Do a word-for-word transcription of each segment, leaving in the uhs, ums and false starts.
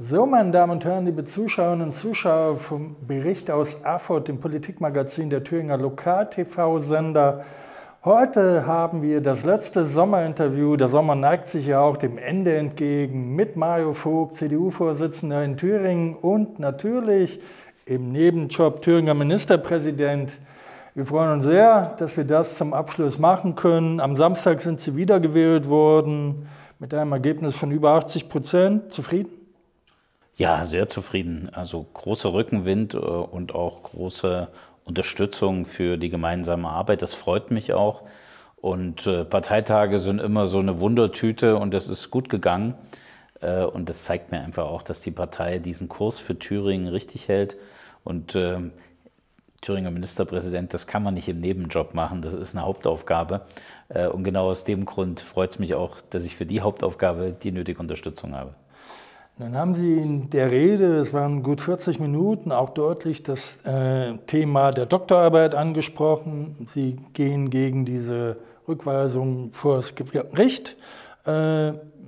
So, meine Damen und Herren, liebe Zuschauerinnen und Zuschauer vom Bericht aus Erfurt, dem Politikmagazin der Thüringer Lokal-T V-Sender. Heute haben wir das letzte Sommerinterview. Der Sommer neigt sich ja auch dem Ende entgegen mit Mario Vogt, C D U-Vorsitzender in Thüringen und natürlich im Nebenjob Thüringer Ministerpräsident. Wir freuen uns sehr, dass wir das zum Abschluss machen können. Am Samstag sind Sie wiedergewählt worden mit einem Ergebnis von über achtzig Prozent. Zufrieden? Ja, sehr zufrieden. Also großer Rückenwind und auch große Unterstützung für die gemeinsame Arbeit. Das freut mich auch. Und äh, Parteitage sind immer so eine Wundertüte und das ist gut gegangen. Äh, und das zeigt mir einfach auch, dass die Partei diesen Kurs für Thüringen richtig hält. Und äh, Thüringer Ministerpräsident, das kann man nicht im Nebenjob machen, das ist eine Hauptaufgabe. Äh, und genau aus dem Grund freut es mich auch, dass ich für die Hauptaufgabe die nötige Unterstützung habe. Dann haben Sie in der Rede, es waren gut vierzig Minuten, auch deutlich das äh, Thema der Doktorarbeit angesprochen. Sie gehen gegen diese Rückweisung vor das Gericht. Äh,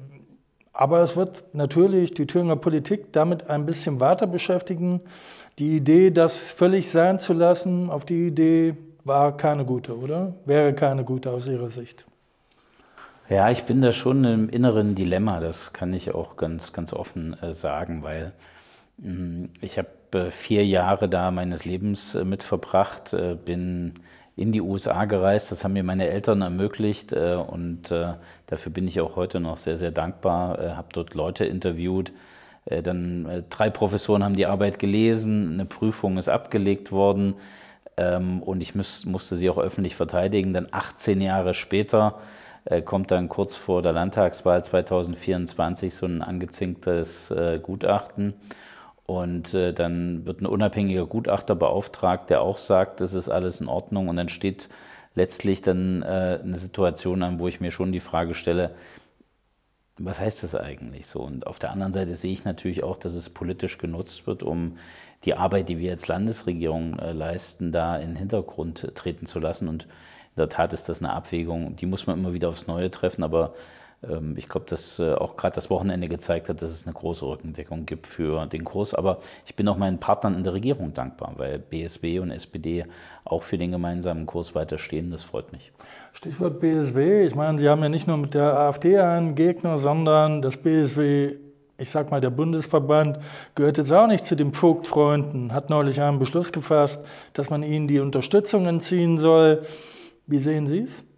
aber es wird natürlich die Thüringer Politik damit ein bisschen weiter beschäftigen. Die Idee, das völlig sein zu lassen, auf die Idee war keine gute, oder? Wäre keine gute aus Ihrer Sicht. Ja, ich bin da schon im inneren Dilemma, das kann ich auch ganz, ganz offen äh, sagen, weil mh, ich habe äh, vier Jahre da meines Lebens äh, mit verbracht, äh, bin in die U S A gereist, das haben mir meine Eltern ermöglicht äh, und äh, dafür bin ich auch heute noch sehr, sehr dankbar, äh, habe dort Leute interviewt, äh, dann äh, drei Professoren haben die Arbeit gelesen, eine Prüfung ist abgelegt worden ähm, und ich müß, musste sie auch öffentlich verteidigen, dann achtzehn Jahre später kommt dann kurz vor der Landtagswahl zweitausendvierundzwanzig so ein angezinktes äh, Gutachten und äh, dann wird ein unabhängiger Gutachter beauftragt, der auch sagt, das ist alles in Ordnung und dann steht letztlich dann äh, eine Situation an, wo ich mir schon die Frage stelle, was heißt das eigentlich so? Und auf der anderen Seite sehe ich natürlich auch, dass es politisch genutzt wird, um die Arbeit, die wir als Landesregierung äh, leisten, da in den Hintergrund treten zu lassen. Und in der Tat ist das eine Abwägung, die muss man immer wieder aufs Neue treffen, aber ähm, ich glaube, dass äh, auch gerade das Wochenende gezeigt hat, dass es eine große Rückendeckung gibt für den Kurs. Aber ich bin auch meinen Partnern in der Regierung dankbar, weil B S W und S P D auch für den gemeinsamen Kurs weiterstehen, das freut mich. Stichwort B S W, ich meine, Sie haben ja nicht nur mit der AfD einen Gegner, sondern das B S W, ich sag mal, der Bundesverband gehört jetzt auch nicht zu den Vogt-Freunden, hat neulich einen Beschluss gefasst, dass man ihnen die Unterstützung entziehen soll. Wie sehen Sie es?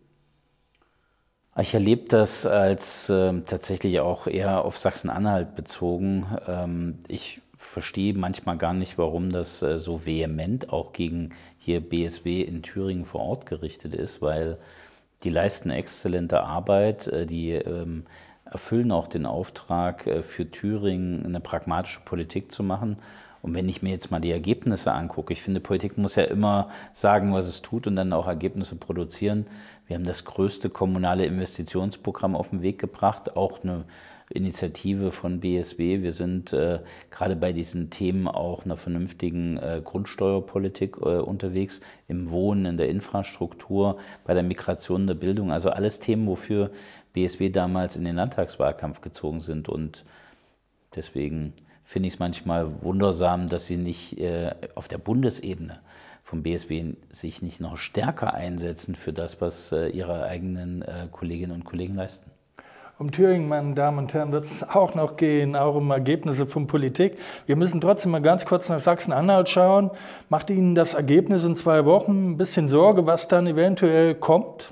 Ich erlebe das als äh, tatsächlich auch eher auf Sachsen-Anhalt bezogen. Ähm, ich verstehe manchmal gar nicht, warum das äh, so vehement auch gegen hier B S W in Thüringen vor Ort gerichtet ist, weil die leisten exzellente Arbeit, äh, die ähm, erfüllen auch den Auftrag, äh, für Thüringen eine pragmatische Politik zu machen. Und wenn ich mir jetzt mal die Ergebnisse angucke, ich finde, Politik muss ja immer sagen, was es tut und dann auch Ergebnisse produzieren. Wir haben das größte kommunale Investitionsprogramm auf den Weg gebracht, auch eine Initiative von B S W. Wir sind äh, gerade bei diesen Themen auch einer vernünftigen äh, Grundsteuerpolitik äh, unterwegs, im Wohnen, in der Infrastruktur, bei der Migration, der Bildung. Also alles Themen, wofür B S W damals in den Landtagswahlkampf gezogen sind. Und deswegen finde ich es manchmal wundersam, dass sie nicht äh, auf der Bundesebene vom B S W sich nicht noch stärker einsetzen für das, was äh, ihre eigenen äh, Kolleginnen und Kollegen leisten. Um Thüringen, meine Damen und Herren, wird es auch noch gehen, auch um Ergebnisse von Politik. Wir müssen trotzdem mal ganz kurz nach Sachsen-Anhalt schauen. Macht Ihnen das Ergebnis in zwei Wochen ein bisschen Sorge, was dann eventuell kommt?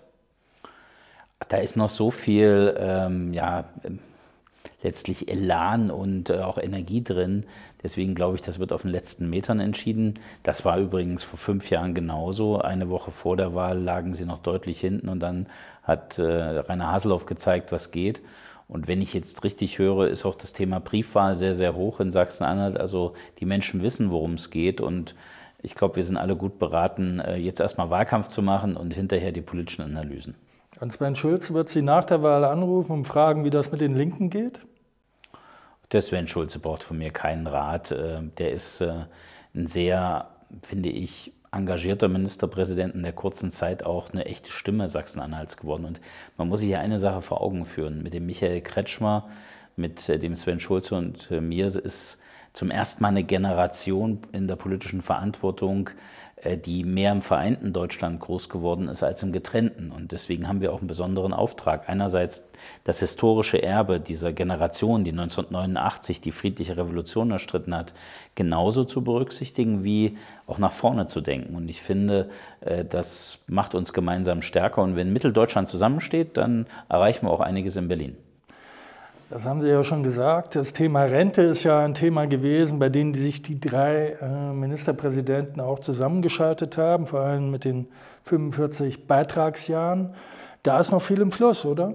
Da ist noch so viel, ähm, ja, letztlich Elan und äh, auch Energie drin. Deswegen glaube ich, das wird auf den letzten Metern entschieden. Das war übrigens vor fünf Jahren genauso. Eine Woche vor der Wahl lagen sie noch deutlich hinten und dann hat äh, Rainer Haseloff gezeigt, was geht. Und wenn ich jetzt richtig höre, ist auch das Thema Briefwahl sehr, sehr hoch in Sachsen-Anhalt. Also die Menschen wissen, worum es geht und ich glaube, wir sind alle gut beraten, äh, jetzt erstmal Wahlkampf zu machen und hinterher die politischen Analysen. Und Sven Schulze wird Sie nach der Wahl anrufen und fragen, wie das mit den Linken geht? Der Sven Schulze braucht von mir keinen Rat. Der ist ein sehr, finde ich, engagierter Ministerpräsident in der kurzen Zeit auch eine echte Stimme Sachsen-Anhalts geworden. Und man muss sich ja eine Sache vor Augen führen. Mit dem Michael Kretschmer mit dem Sven Schulze und mir ist zum ersten Mal eine Generation in der politischen Verantwortung, die mehr im vereinten Deutschland groß geworden ist als im getrennten. Und deswegen haben wir auch einen besonderen Auftrag. Einerseits das historische Erbe dieser Generation, die neunzehnhundertneunundachtzig die friedliche Revolution erstritten hat, genauso zu berücksichtigen, wie auch nach vorne zu denken. Und ich finde, das macht uns gemeinsam stärker. Und wenn Mitteldeutschland zusammensteht, dann erreichen wir auch einiges in Berlin. Das haben Sie ja schon gesagt. Das Thema Rente ist ja ein Thema gewesen, bei dem sich die drei äh, Ministerpräsidenten auch zusammengeschaltet haben, vor allem mit den fünfundvierzig Beitragsjahren. Da ist noch viel im Fluss, oder?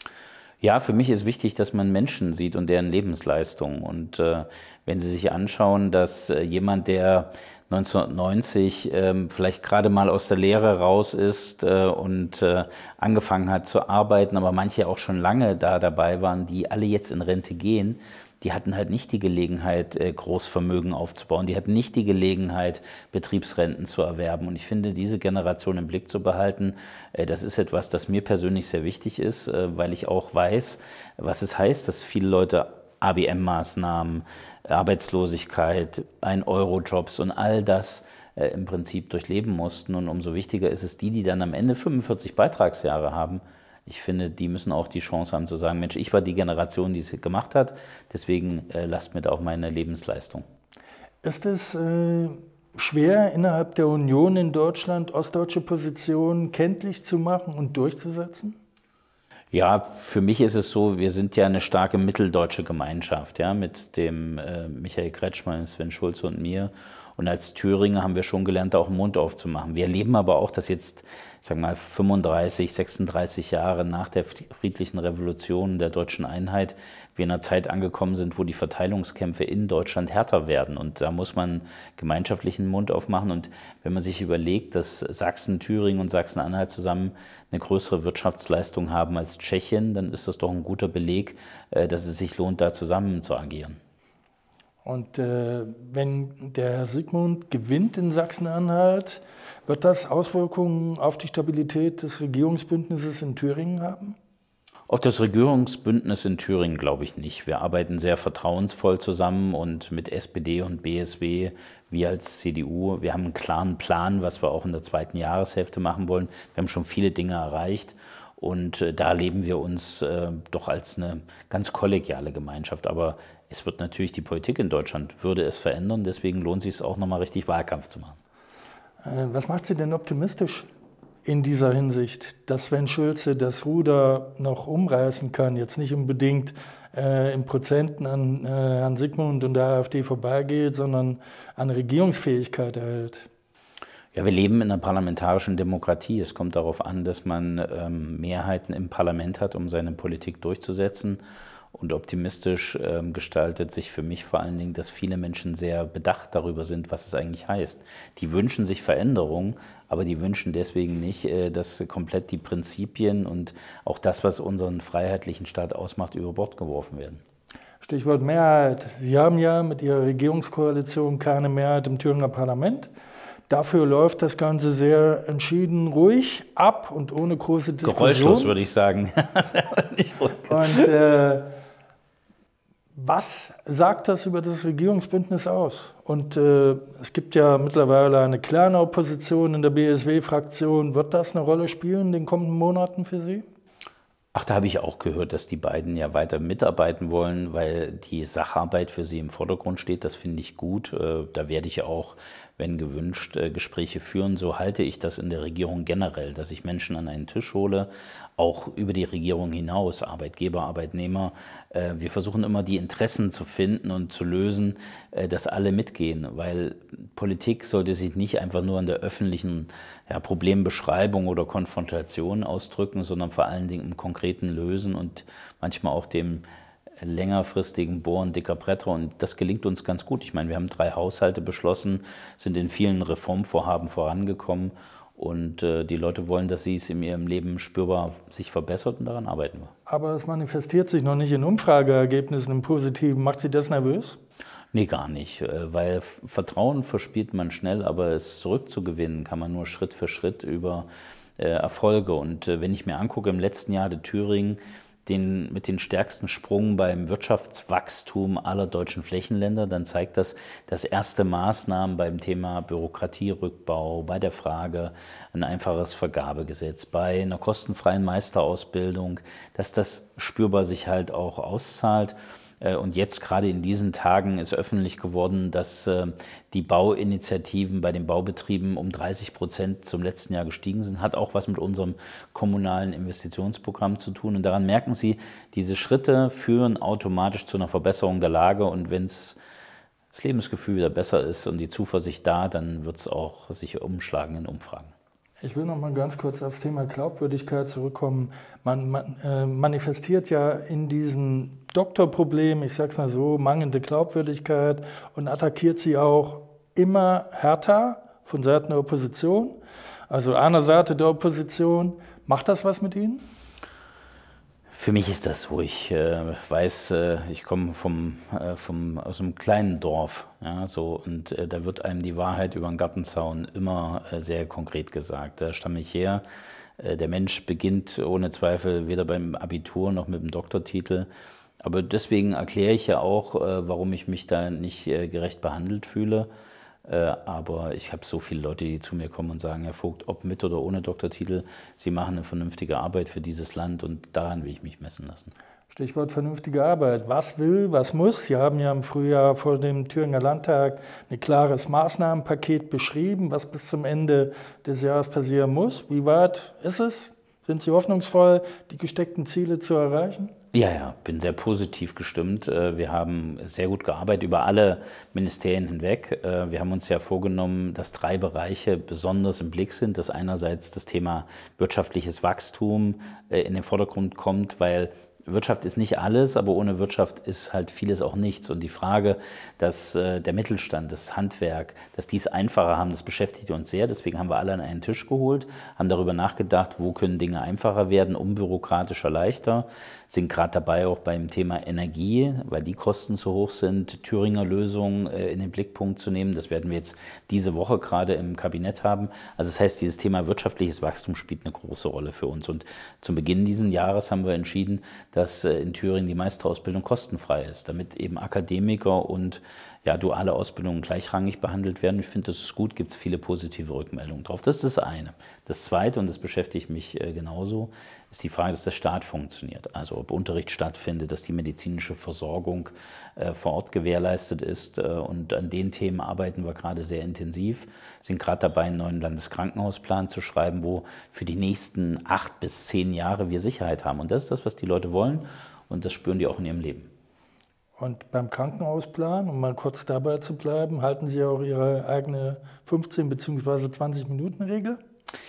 Ja, für mich ist wichtig, dass man Menschen sieht und deren Lebensleistung. Und äh, wenn Sie sich anschauen, dass äh, jemand, der neunzehnhundertneunzig ähm, vielleicht gerade mal aus der Lehre raus ist äh, und äh, angefangen hat zu arbeiten, aber manche auch schon lange da dabei waren, die alle jetzt in Rente gehen, die hatten halt nicht die Gelegenheit, äh, Großvermögen aufzubauen, die hatten nicht die Gelegenheit, Betriebsrenten zu erwerben. Und ich finde, diese Generation im Blick zu behalten, äh, das ist etwas, das mir persönlich sehr wichtig ist, äh, weil ich auch weiß, was es heißt, dass viele Leute A B M-Maßnahmen, Arbeitslosigkeit, ein-Euro-Jobs und all das äh, im Prinzip durchleben mussten. Und umso wichtiger ist es, die, die dann am Ende fünfundvierzig Beitragsjahre haben, ich finde, die müssen auch die Chance haben zu sagen, Mensch, ich war die Generation, die es gemacht hat, deswegen äh, lasst mir da auch meine Lebensleistung. Ist es äh, schwer, innerhalb der Union in Deutschland ostdeutsche Positionen kenntlich zu machen und durchzusetzen? Ja, für mich ist es so, wir sind ja eine starke mitteldeutsche Gemeinschaft, ja, mit dem äh, Michael Kretschmann, Sven Schulze und mir. Und als Thüringer haben wir schon gelernt, da auch den Mund aufzumachen. Wir erleben aber auch, dass jetzt, ich sag mal, fünfunddreißig, sechsunddreißig Jahre nach der friedlichen Revolution der deutschen Einheit wir in einer Zeit angekommen sind, wo die Verteilungskämpfe in Deutschland härter werden. Und da muss man gemeinschaftlichen Mund aufmachen. Und wenn man sich überlegt, dass Sachsen, Thüringen und Sachsen-Anhalt zusammen eine größere Wirtschaftsleistung haben als Tschechien, dann ist das doch ein guter Beleg, dass es sich lohnt, da zusammen zu agieren. Und äh, wenn der Herr Sigmund gewinnt in Sachsen-Anhalt, wird das Auswirkungen auf die Stabilität des Regierungsbündnisses in Thüringen haben? Auf das Regierungsbündnis in Thüringen glaube ich nicht. Wir arbeiten sehr vertrauensvoll zusammen und mit S P D und B S W, wir als C D U, wir haben einen klaren Plan, was wir auch in der zweiten Jahreshälfte machen wollen. Wir haben schon viele Dinge erreicht und äh, da erleben wir uns äh, doch als eine ganz kollegiale Gemeinschaft. Aber es wird natürlich die Politik in Deutschland, würde es verändern, deswegen lohnt es sich auch nochmal richtig Wahlkampf zu machen. Äh, was macht Sie denn optimistisch in dieser Hinsicht, dass Sven Schulze das Ruder noch umreißen kann, jetzt nicht unbedingt äh, in Prozenten an äh, Herrn Sigmund und der AfD vorbeigeht, sondern an Regierungsfähigkeit erhält? Ja, wir leben in einer parlamentarischen Demokratie. Es kommt darauf an, dass man ähm, Mehrheiten im Parlament hat, um seine Politik durchzusetzen. Und optimistisch ähm, gestaltet sich für mich vor allen Dingen, dass viele Menschen sehr bedacht darüber sind, was es eigentlich heißt. Die wünschen sich Veränderungen, aber die wünschen deswegen nicht, äh, dass komplett die Prinzipien und auch das, was unseren freiheitlichen Staat ausmacht, über Bord geworfen werden. Stichwort Mehrheit. Sie haben ja mit Ihrer Regierungskoalition keine Mehrheit im Thüringer Parlament. Dafür läuft das Ganze sehr entschieden ruhig ab und ohne große Diskussion. Geräuschlos, würde ich sagen. Und äh, was sagt das über das Regierungsbündnis aus? Und äh, es gibt ja mittlerweile eine kleine Opposition in der B S W-Fraktion. Wird das eine Rolle spielen in den kommenden Monaten für Sie? Ach, da habe ich auch gehört, dass die beiden ja weiter mitarbeiten wollen, weil die Sacharbeit für sie im Vordergrund steht. Das finde ich gut. Da werde ich auch, wenn gewünscht, Gespräche führen. So halte ich das in der Regierung generell, dass ich Menschen an einen Tisch hole, auch über die Regierung hinaus, Arbeitgeber, Arbeitnehmer. Wir versuchen immer, die Interessen zu finden und zu lösen, dass alle mitgehen, weil Politik sollte sich nicht einfach nur in der öffentlichen ja, Problembeschreibung oder Konfrontation ausdrücken, sondern vor allen Dingen im konkreten Lösen und manchmal auch dem längerfristigen Bohren dicker Bretter. Und das gelingt uns ganz gut. Ich meine, wir haben drei Haushalte beschlossen, sind in vielen Reformvorhaben vorangekommen und äh, die Leute wollen, dass sie es in ihrem Leben spürbar sich verbessert und daran arbeiten wir. Aber es manifestiert sich noch nicht in Umfrageergebnissen im Positiven. Macht Sie das nervös? Nee, gar nicht, weil Vertrauen verspielt man schnell, aber es zurückzugewinnen kann man nur Schritt für Schritt über äh, Erfolge. Und äh, wenn ich mir angucke, im letzten Jahr hatte Thüringen den, mit den stärksten Sprung beim Wirtschaftswachstum aller deutschen Flächenländer, dann zeigt das, dass erste Maßnahmen beim Thema Bürokratierückbau, bei der Frage ein einfaches Vergabegesetz, bei einer kostenfreien Meisterausbildung, dass das spürbar sich halt auch auszahlt. Und jetzt gerade in diesen Tagen ist öffentlich geworden, dass die Bauinitiativen bei den Baubetrieben um dreißig Prozent zum letzten Jahr gestiegen sind. Hat auch was mit unserem kommunalen Investitionsprogramm zu tun. Und daran merken Sie, diese Schritte führen automatisch zu einer Verbesserung der Lage. Und wenn es das Lebensgefühl wieder besser ist und die Zuversicht da, dann wird es auch sich umschlagen in Umfragen. Ich will noch mal ganz kurz aufs Thema Glaubwürdigkeit zurückkommen. Man, man äh, manifestiert ja in diesem Doktorproblem, ich sage es mal so, mangelnde Glaubwürdigkeit und attackiert sie auch immer härter von Seiten der Opposition. Also einer Seite der Opposition. Macht das was mit Ihnen? Für mich ist das so. Ich äh, weiß, äh, ich komme vom, äh, vom, aus einem kleinen Dorf, ja, so, und äh, da wird einem die Wahrheit über den Gartenzaun immer äh, sehr konkret gesagt. Da stamme ich her. Äh, der Mensch beginnt ohne Zweifel weder beim Abitur noch mit dem Doktortitel. Aber deswegen erkläre ich ja auch, äh, warum ich mich da nicht äh, gerecht behandelt fühle. Äh, aber ich habe so viele Leute, die zu mir kommen und sagen, Herr Vogt, ob mit oder ohne Doktortitel, Sie machen eine vernünftige Arbeit für dieses Land und daran will ich mich messen lassen. Stichwort vernünftige Arbeit. Was will, was muss? Sie haben ja im Frühjahr vor dem Thüringer Landtag ein klares Maßnahmenpaket beschrieben, was bis zum Ende des Jahres passieren muss. Wie weit ist es? Sind Sie hoffnungsvoll, die gesteckten Ziele zu erreichen? Ja, ja, bin sehr positiv gestimmt. Wir haben sehr gut gearbeitet über alle Ministerien hinweg. Wir haben uns ja vorgenommen, dass drei Bereiche besonders im Blick sind. Dass einerseits das Thema wirtschaftliches Wachstum in den Vordergrund kommt, weil Wirtschaft ist nicht alles, aber ohne Wirtschaft ist halt vieles auch nichts. Und die Frage, dass äh, der Mittelstand, das Handwerk, dass die es einfacher haben, das beschäftigt uns sehr. Deswegen haben wir alle an einen Tisch geholt, haben darüber nachgedacht, wo können Dinge einfacher werden, unbürokratischer, leichter. Sind gerade dabei auch beim Thema Energie, weil die Kosten zu hoch sind, Thüringer Lösungen äh, in den Blickpunkt zu nehmen. Das werden wir jetzt diese Woche gerade im Kabinett haben. Also das heißt, dieses Thema wirtschaftliches Wachstum spielt eine große Rolle für uns. Und zum Beginn dieses Jahres haben wir entschieden, dass in Thüringen die Meisterausbildung kostenfrei ist, damit eben Akademiker und ja, duale Ausbildungen gleichrangig behandelt werden. Ich finde, das ist gut, gibt es viele positive Rückmeldungen drauf. Das ist das eine. Das zweite, und das beschäftigt mich äh, genauso, ist die Frage, dass der Staat funktioniert. Also ob Unterricht stattfindet, dass die medizinische Versorgung äh, vor Ort gewährleistet ist. Äh, und an den Themen arbeiten wir gerade sehr intensiv. Sind gerade dabei, einen neuen Landeskrankenhausplan zu schreiben, wo für die nächsten acht bis zehn Jahre wir Sicherheit haben. Und das ist das, was die Leute wollen, und das spüren die auch in ihrem Leben. Und beim Krankenhausplan, um mal kurz dabei zu bleiben, halten Sie auch Ihre eigene fünfzehn bzw. zwanzig-Minuten-Regel?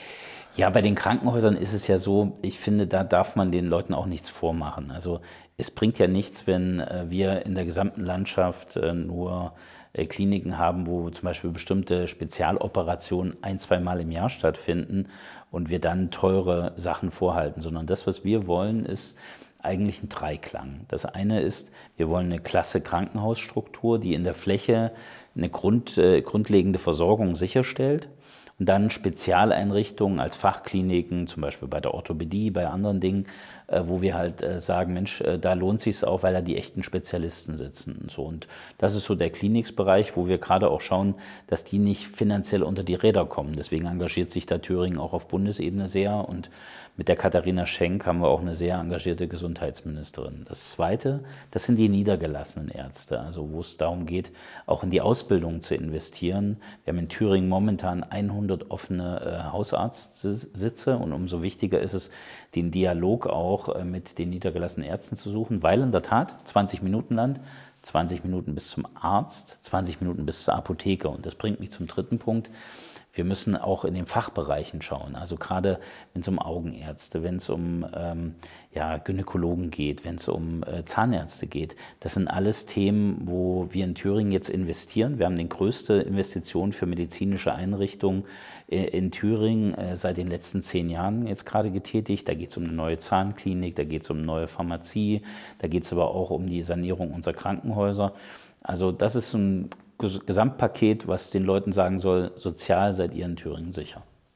Ja, bei den Krankenhäusern ist es ja so, ich finde, da darf man den Leuten auch nichts vormachen. Also es bringt ja nichts, wenn äh, wir in der gesamten Landschaft äh, nur äh, Kliniken haben, wo zum Beispiel bestimmte Spezialoperationen ein-, zweimal im Jahr stattfinden und wir dann teure Sachen vorhalten, sondern das, was wir wollen, ist eigentlich ein Dreiklang. Das eine ist, wir wollen eine klasse Krankenhausstruktur, die in der Fläche eine Grund, äh, grundlegende Versorgung sicherstellt. Und dann Spezialeinrichtungen als Fachkliniken, zum Beispiel bei der Orthopädie, bei anderen Dingen, äh, wo wir halt äh, sagen, Mensch, äh, da lohnt sich es auch, weil da die echten Spezialisten sitzen. Und so. Und das ist so der Kliniksbereich, wo wir gerade auch schauen, dass die nicht finanziell unter die Räder kommen. Deswegen engagiert sich da Thüringen auch auf Bundesebene sehr. Und mit der Katharina Schenk haben wir auch eine sehr engagierte Gesundheitsministerin. Das Zweite, das sind die niedergelassenen Ärzte, also wo es darum geht, auch in die Ausbildung zu investieren. Wir haben in Thüringen momentan hundert offene äh, Hausarztsitze, und umso wichtiger ist es, den Dialog auch äh, mit den niedergelassenen Ärzten zu suchen, weil in der Tat zwanzig Minuten Land, zwanzig Minuten bis zum Arzt, zwanzig Minuten bis zur Apotheke. Und das bringt mich zum dritten Punkt. Wir müssen auch in den Fachbereichen schauen, also gerade wenn es um Augenärzte, wenn es um ähm, ja, Gynäkologen geht, wenn es um äh, Zahnärzte geht. Das sind alles Themen, wo wir in Thüringen jetzt investieren. Wir haben die größte Investition für medizinische Einrichtungen äh, in Thüringen äh, seit den letzten zehn Jahren jetzt gerade getätigt. Da geht es um eine neue Zahnklinik, da geht es um eine neue Pharmazie, da geht es aber auch um die Sanierung unserer Krankenhäuser. Also das ist ein Gesamtpaket, was den Leuten sagen soll, sozial seid ihr in Thüringen sicher.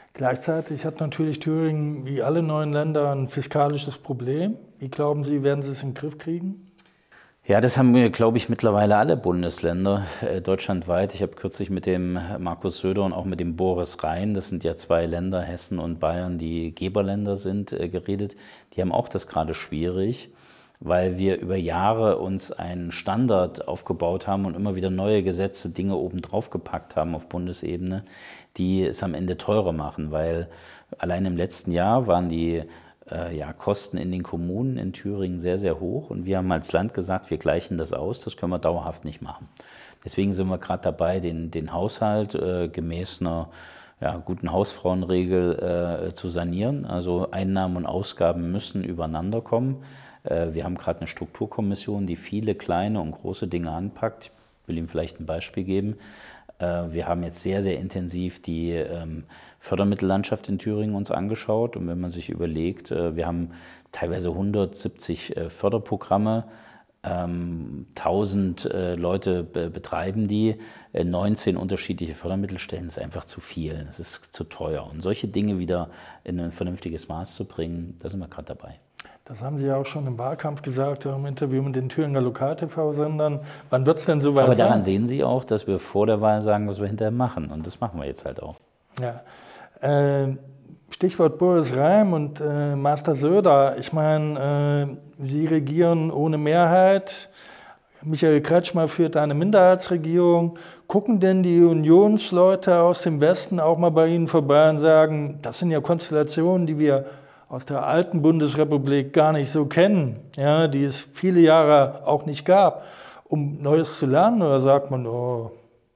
Gleichzeitig hat natürlich Thüringen wie alle neuen Länder ein fiskalisches Problem. Wie glauben Sie, werden Sie es in den Griff kriegen? Ja, das haben wir, glaube ich, mittlerweile alle Bundesländer äh, deutschlandweit. Ich habe kürzlich mit dem Markus Söder und auch mit dem Boris Rhein, das sind ja zwei Länder, Hessen und Bayern, die Geberländer sind, äh, geredet. Die haben auch das gerade schwierig, weil wir über Jahre uns einen Standard aufgebaut haben und immer wieder neue Gesetze, Dinge oben drauf gepackt haben auf Bundesebene, die es am Ende teurer machen, weil allein im letzten Jahr waren die äh, ja, Kosten in den Kommunen in Thüringen sehr, sehr hoch und wir haben als Land gesagt, wir gleichen das aus, das können wir dauerhaft nicht machen. Deswegen sind wir gerade dabei, den, den Haushalt äh, gemäß einer ja, guten Hausfrauenregel äh, zu sanieren. Also Einnahmen und Ausgaben müssen übereinander kommen. Äh, wir haben gerade eine Strukturkommission, die viele kleine und große Dinge anpackt. Ich will Ihnen vielleicht ein Beispiel geben. Wir haben jetzt sehr, sehr intensiv die ähm, Fördermittellandschaft in Thüringen uns angeschaut. Und wenn man sich überlegt, äh, wir haben teilweise hundertsiebzig äh, Förderprogramme, ähm, tausend äh, Leute be betreiben die, äh, neunzehn unterschiedliche Fördermittelstellen, das ist einfach zu viel, das ist zu teuer. Und solche Dinge wieder in ein vernünftiges Maß zu bringen, da sind wir gerade dabei. Das haben Sie ja auch schon im Wahlkampf gesagt, im Interview mit den Thüringer Lokal-T V-Sendern. Wann wird es denn soweit sein? Aber daran sehen Sie auch, dass wir vor der Wahl sagen, was wir hinterher machen. Und das machen wir jetzt halt auch. Ja. Äh, Stichwort Boris Rhein und äh, Master Söder. Ich meine, äh, Sie regieren ohne Mehrheit. Michael Kretschmer führt eine Minderheitsregierung. Gucken denn die Unionsleute aus dem Westen auch mal bei Ihnen vorbei und sagen, das sind ja Konstellationen, die wir aus der alten Bundesrepublik gar nicht so kennen, ja, die es viele Jahre auch nicht gab, um Neues zu lernen? Oder sagt man, oh...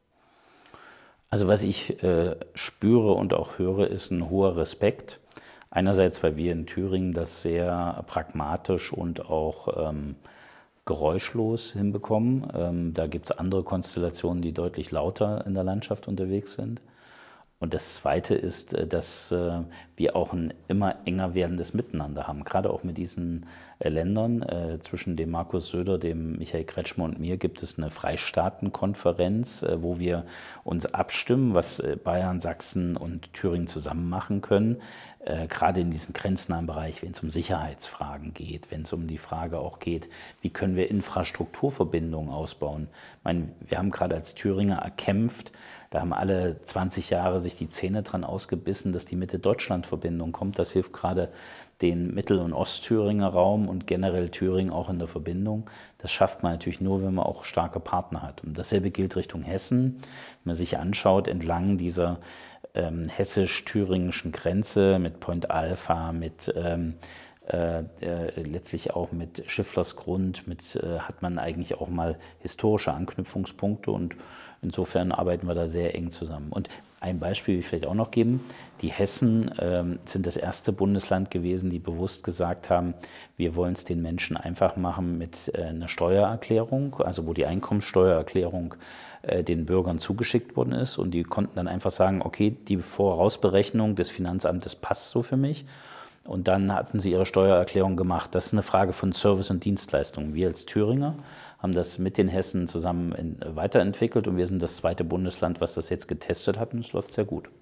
Also was ich äh, spüre und auch höre, ist ein hoher Respekt. Einerseits, weil wir in Thüringen das sehr pragmatisch und auch ähm, geräuschlos hinbekommen. Ähm, da gibt es andere Konstellationen, die deutlich lauter in der Landschaft unterwegs sind. Und das Zweite ist, dass wir auch ein immer enger werdendes Miteinander haben, gerade auch mit diesen Ländern. Zwischen dem Markus Söder, dem Michael Kretschmer und mir gibt es eine Freistaatenkonferenz, wo wir uns abstimmen, was Bayern, Sachsen und Thüringen zusammen machen können. Gerade in diesem grenznahen Bereich, wenn es um Sicherheitsfragen geht, wenn es um die Frage auch geht, wie können wir Infrastrukturverbindungen ausbauen. Ich meine, wir haben gerade als Thüringer erkämpft, da haben alle zwanzig Jahre sich die Zähne dran ausgebissen, dass die Mitte-Deutschland-Verbindung kommt. Das hilft gerade den Mittel- und Ostthüringer Raum und generell Thüringen auch in der Verbindung. Das schafft man natürlich nur, wenn man auch starke Partner hat. Und dasselbe gilt Richtung Hessen. Wenn man sich anschaut, entlang dieser ähm, hessisch-thüringischen Grenze mit Point Alpha, mit ähm, Äh, äh, letztlich auch mit Schifflers Grund, mit, äh, hat man eigentlich auch mal historische Anknüpfungspunkte und insofern arbeiten wir da sehr eng zusammen. Und ein Beispiel will ich vielleicht auch noch geben. Die Hessen ähm, sind das erste Bundesland gewesen, die bewusst gesagt haben, wir wollen es den Menschen einfach machen mit äh, einer Steuererklärung, also wo die Einkommensteuererklärung äh, den Bürgern zugeschickt worden ist und die konnten dann einfach sagen, okay, die Vorausberechnung des Finanzamtes passt so für mich. Und dann hatten sie ihre Steuererklärung gemacht. Das ist eine Frage von Service und Dienstleistungen. Wir als Thüringer haben das mit den Hessen zusammen in, weiterentwickelt und wir sind das zweite Bundesland, was das jetzt getestet hat und es läuft sehr gut.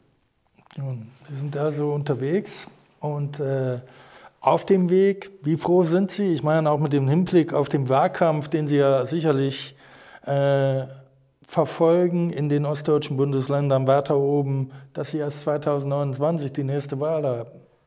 Sie sind also unterwegs und äh, auf dem Weg. Wie froh sind Sie? Ich meine auch mit dem Hinblick auf den Wahlkampf, den Sie ja sicherlich äh, verfolgen in den ostdeutschen Bundesländern weiter oben, dass Sie erst zweitausendneunundzwanzig die nächste Wahl haben.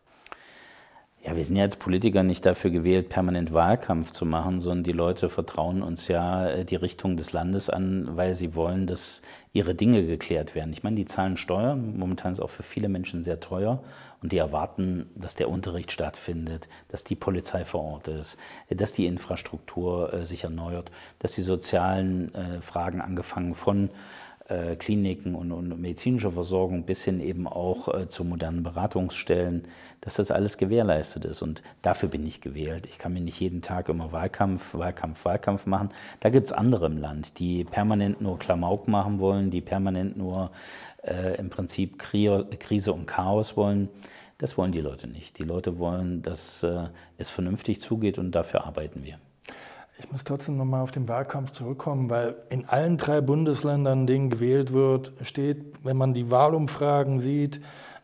Ja, wir sind ja als Politiker nicht dafür gewählt, permanent Wahlkampf zu machen, sondern die Leute vertrauen uns ja die Richtung des Landes an, weil sie wollen, dass ihre Dinge geklärt werden. Ich meine, die zahlen Steuern, momentan ist es auch für viele Menschen sehr teuer und die erwarten, dass der Unterricht stattfindet, dass die Polizei vor Ort ist, dass die Infrastruktur äh, sich erneuert, dass die sozialen äh, Fragen angefangen von äh, Kliniken und, und medizinischer Versorgung bis hin eben auch äh, zu modernen Beratungsstellen, dass das alles gewährleistet ist. Und dafür bin ich gewählt. Ich kann mir nicht jeden Tag immer Wahlkampf, Wahlkampf, Wahlkampf machen. Da gibt es andere im Land, die permanent nur Klamauk machen wollen, die permanent nur äh, im Prinzip Krise und Chaos wollen. Das wollen die Leute nicht. Die Leute wollen, dass äh, es vernünftig zugeht und dafür arbeiten wir. Ich muss trotzdem nochmal auf den Wahlkampf zurückkommen, weil in allen drei Bundesländern, in denen gewählt wird, steht, wenn man die Wahlumfragen sieht,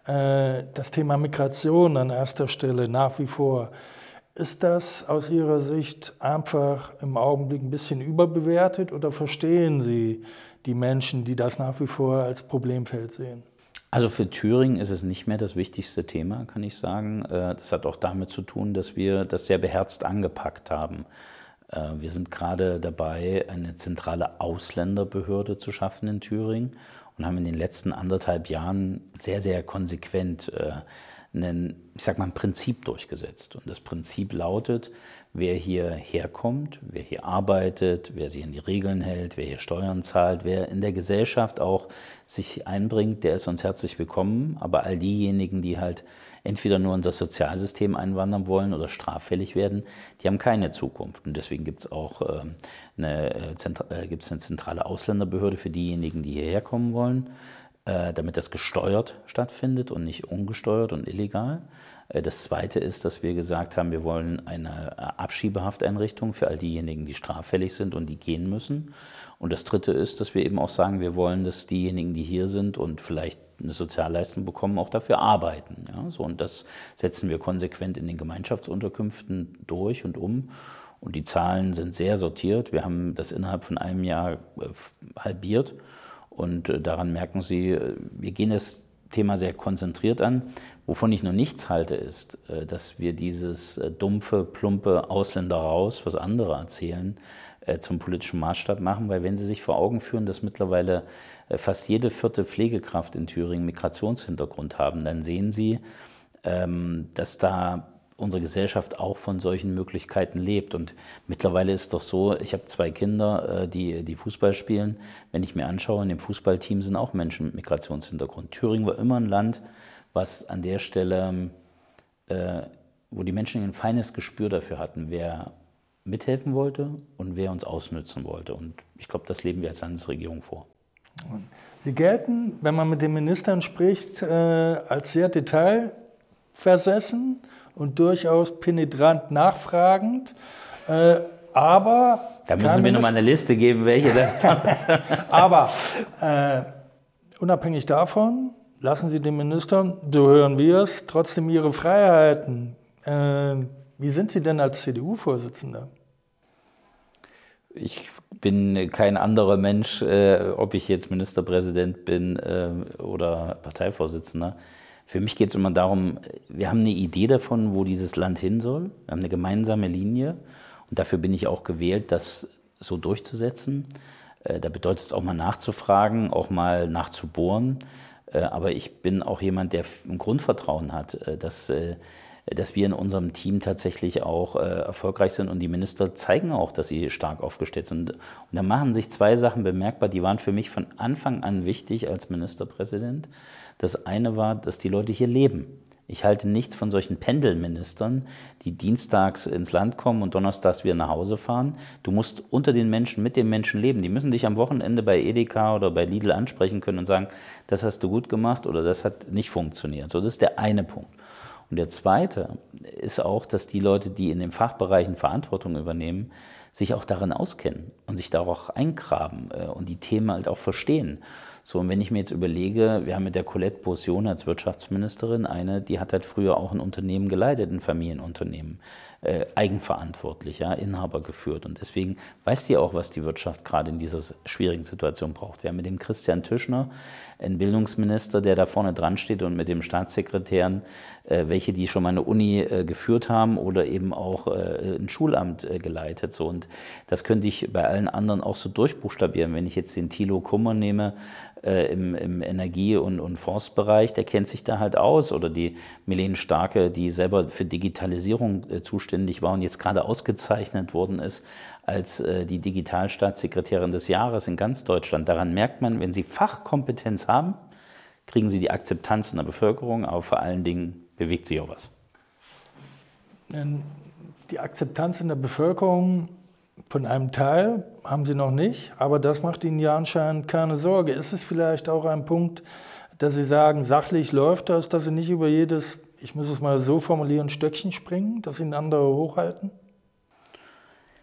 äh, das Thema Migration an erster Stelle nach wie vor. Ist das aus Ihrer Sicht einfach im Augenblick ein bisschen überbewertet oder verstehen Sie die Menschen, die das nach wie vor als Problemfeld sehen? Also für Thüringen ist es nicht mehr das wichtigste Thema, kann ich sagen. Das hat auch damit zu tun, dass wir das sehr beherzt angepackt haben. Wir sind gerade dabei, eine zentrale Ausländerbehörde zu schaffen in Thüringen und haben in den letzten anderthalb Jahren sehr, sehr konsequent ein, ich sag mal, ein Prinzip durchgesetzt. Und das Prinzip lautet, wer hier herkommt, wer hier arbeitet, wer sich an die Regeln hält, wer hier Steuern zahlt, wer in der Gesellschaft auch sich einbringt, der ist uns herzlich willkommen. Aber all diejenigen, die halt entweder nur in das Sozialsystem einwandern wollen oder straffällig werden, die haben keine Zukunft. Und deswegen gibt es auch äh, eine, äh, gibt's eine zentrale Ausländerbehörde für diejenigen, die hierher kommen wollen, äh, damit das gesteuert stattfindet und nicht ungesteuert und illegal. Äh, das Zweite ist, dass wir gesagt haben, wir wollen eine Abschiebehafteinrichtung für all diejenigen, die straffällig sind und die gehen müssen. Und das Dritte ist, dass wir eben auch sagen, wir wollen, dass diejenigen, die hier sind und vielleicht eine Sozialleistung bekommen, auch dafür arbeiten. Ja, so, und das setzen wir konsequent in den Gemeinschaftsunterkünften durch und um. Und die Zahlen sind sehr sortiert. Wir haben das innerhalb von einem Jahr halbiert. Und daran merken Sie, wir gehen das Thema sehr konzentriert an. Wovon ich noch nichts halte, ist, dass wir dieses dumpfe, plumpe Ausländer raus, was andere erzählen, zum politischen Maßstab machen, weil wenn Sie sich vor Augen führen, dass mittlerweile fast jede vierte Pflegekraft in Thüringen Migrationshintergrund haben, dann sehen Sie, dass da unsere Gesellschaft auch von solchen Möglichkeiten lebt. Und mittlerweile ist es doch so, ich habe zwei Kinder, die, die Fußball spielen. Wenn ich mir anschaue, in dem Fußballteam sind auch Menschen mit Migrationshintergrund. Thüringen war immer ein Land, was an der Stelle, wo die Menschen ein feines Gespür dafür hatten, wer mithelfen wollte und wer uns ausnützen wollte. Und ich glaube, das leben wir als Landesregierung vor. Sie gelten, wenn man mit den Ministern spricht, äh, als sehr detailversessen und durchaus penetrant nachfragend. Äh, aber da müssen Sie mir noch mal eine Liste geben, welche das sind. Aber äh, unabhängig davon, lassen Sie den Ministern, so hören wir es, trotzdem ihre Freiheiten. Äh, Wie sind Sie denn als C D U-Vorsitzender? Ich bin kein anderer Mensch, äh, ob ich jetzt Ministerpräsident bin äh, oder Parteivorsitzender. Für mich geht es immer darum, wir haben eine Idee davon, wo dieses Land hin soll. Wir haben eine gemeinsame Linie und dafür bin ich auch gewählt, das so durchzusetzen. Äh, da bedeutet es auch mal nachzufragen, auch mal nachzubohren. Äh, aber ich bin auch jemand, der ein Grundvertrauen hat, äh, dass äh, dass wir in unserem Team tatsächlich auch äh, erfolgreich sind und die Minister zeigen auch, dass sie stark aufgestellt sind. Und da machen sich zwei Sachen bemerkbar, die waren für mich von Anfang an wichtig als Ministerpräsident. Das eine war, dass die Leute hier leben. Ich halte nichts von solchen Pendelministern, die dienstags ins Land kommen und donnerstags wieder nach Hause fahren. Du musst unter den Menschen, mit den Menschen leben. Die müssen dich am Wochenende bei Edeka oder bei Lidl ansprechen können und sagen, das hast du gut gemacht oder das hat nicht funktioniert. So, das ist der eine Punkt. Und der zweite ist auch, dass die Leute, die in den Fachbereichen Verantwortung übernehmen, sich auch darin auskennen und sich da auch eingraben äh, und die Themen halt auch verstehen. So, und wenn ich mir jetzt überlege, wir haben mit der Colette Beausion als Wirtschaftsministerin eine, die hat halt früher auch ein Unternehmen geleitet, ein Familienunternehmen, äh, eigenverantwortlich, ja, Inhaber geführt. Und deswegen weiß die auch, was die Wirtschaft gerade in dieser schwierigen Situation braucht. Wir haben mit dem Christian Tischner einen Bildungsminister, der da vorne dran steht und mit dem Staatssekretären, äh, welche die schon mal eine Uni äh, geführt haben oder eben auch äh, ein Schulamt äh, geleitet. So. Und das könnte ich bei allen anderen auch so durchbuchstabieren. Wenn ich jetzt den Thilo Kummer nehme, äh, im, im Energie- und, und Forstbereich, der kennt sich da halt aus. Oder die Milene Starke, die selber für Digitalisierung äh, zuständig war und jetzt gerade ausgezeichnet worden ist als äh, die Digitalstaatssekretärin des Jahres in ganz Deutschland. Daran merkt man, wenn Sie Fachkompetenz haben, kriegen Sie die Akzeptanz in der Bevölkerung, aber vor allen Dingen bewegt sich auch was. Die Akzeptanz in der Bevölkerung von einem Teil haben Sie noch nicht, aber das macht Ihnen ja anscheinend keine Sorge. Ist es vielleicht auch ein Punkt, dass Sie sagen, sachlich läuft das, dass Sie nicht über jedes, ich muss es mal so formulieren, Stöckchen springen, dass Sie ein andere hochhalten?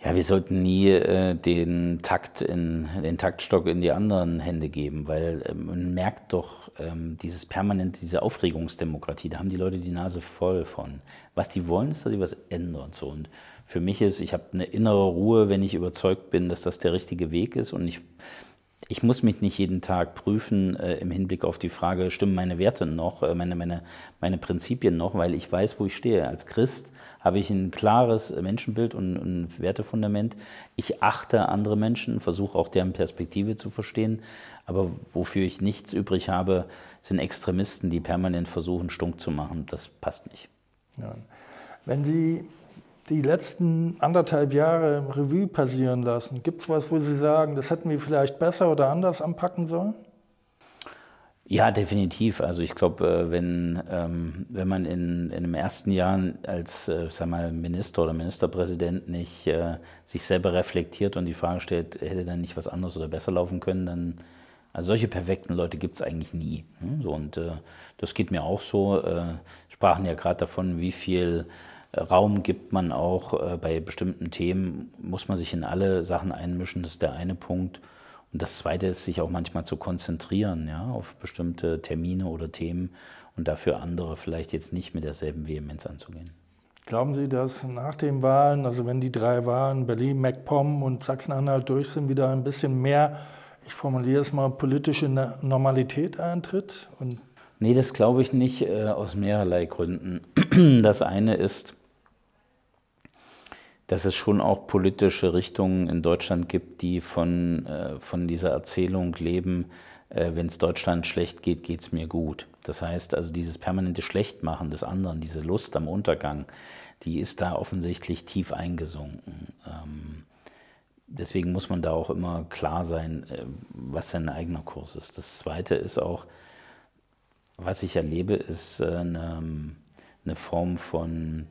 Ja, wir sollten nie äh, den Takt in, den Taktstock in die anderen Hände geben, weil äh, man merkt doch ähm, dieses permanente, diese Aufregungsdemokratie, da haben die Leute die Nase voll von. Was die wollen, ist, dass sich was ändert. So. Und für mich ist, ich habe eine innere Ruhe, wenn ich überzeugt bin, dass das der richtige Weg ist, und ich Ich muss mich nicht jeden Tag prüfen äh, im Hinblick auf die Frage, stimmen meine Werte noch, äh, meine, meine, meine Prinzipien noch, weil ich weiß, wo ich stehe. Als Christ habe ich ein klares Menschenbild und ein Wertefundament. Ich achte andere Menschen, versuche auch deren Perspektive zu verstehen. Aber wofür ich nichts übrig habe, sind Extremisten, die permanent versuchen, stunk zu machen. Das passt nicht. Ja. Wenn Sie die letzten anderthalb Jahre Revue passieren lassen, gibt es was, wo Sie sagen, das hätten wir vielleicht besser oder anders anpacken sollen? Ja, definitiv. Also ich glaube, wenn, ähm, wenn man in, in dem ersten Jahr als äh, sag mal, Minister oder Ministerpräsident nicht äh, sich selber reflektiert und die Frage stellt, hätte dann nicht was anderes oder besser laufen können, dann, also solche perfekten Leute gibt es eigentlich nie. Hm? So, und äh, das geht mir auch so. Äh, sprachen ja gerade davon, wie viel Raum gibt man auch äh, bei bestimmten Themen, muss man sich in alle Sachen einmischen, das ist der eine Punkt. Und das zweite ist, sich auch manchmal zu konzentrieren, ja, auf bestimmte Termine oder Themen und dafür andere vielleicht jetzt nicht mit derselben Vehemenz anzugehen. Glauben Sie, dass nach den Wahlen, also wenn die drei Wahlen, Berlin, MacPom und Sachsen-Anhalt durch sind, wieder ein bisschen mehr, ich formuliere es mal, politische Normalität eintritt? Und nee, das glaube ich nicht, äh, aus mehrerlei Gründen. Das eine ist, dass es schon auch politische Richtungen in Deutschland gibt, die von, äh, von dieser Erzählung leben, äh, wenn es Deutschland schlecht geht, geht es mir gut. Das heißt, also dieses permanente Schlechtmachen des anderen, diese Lust am Untergang, die ist da offensichtlich tief eingesunken. Ähm, deswegen muss man da auch immer klar sein, äh, was sein eigener Kurs ist. Das Zweite ist auch, was ich erlebe, ist äh, eine, eine Form von,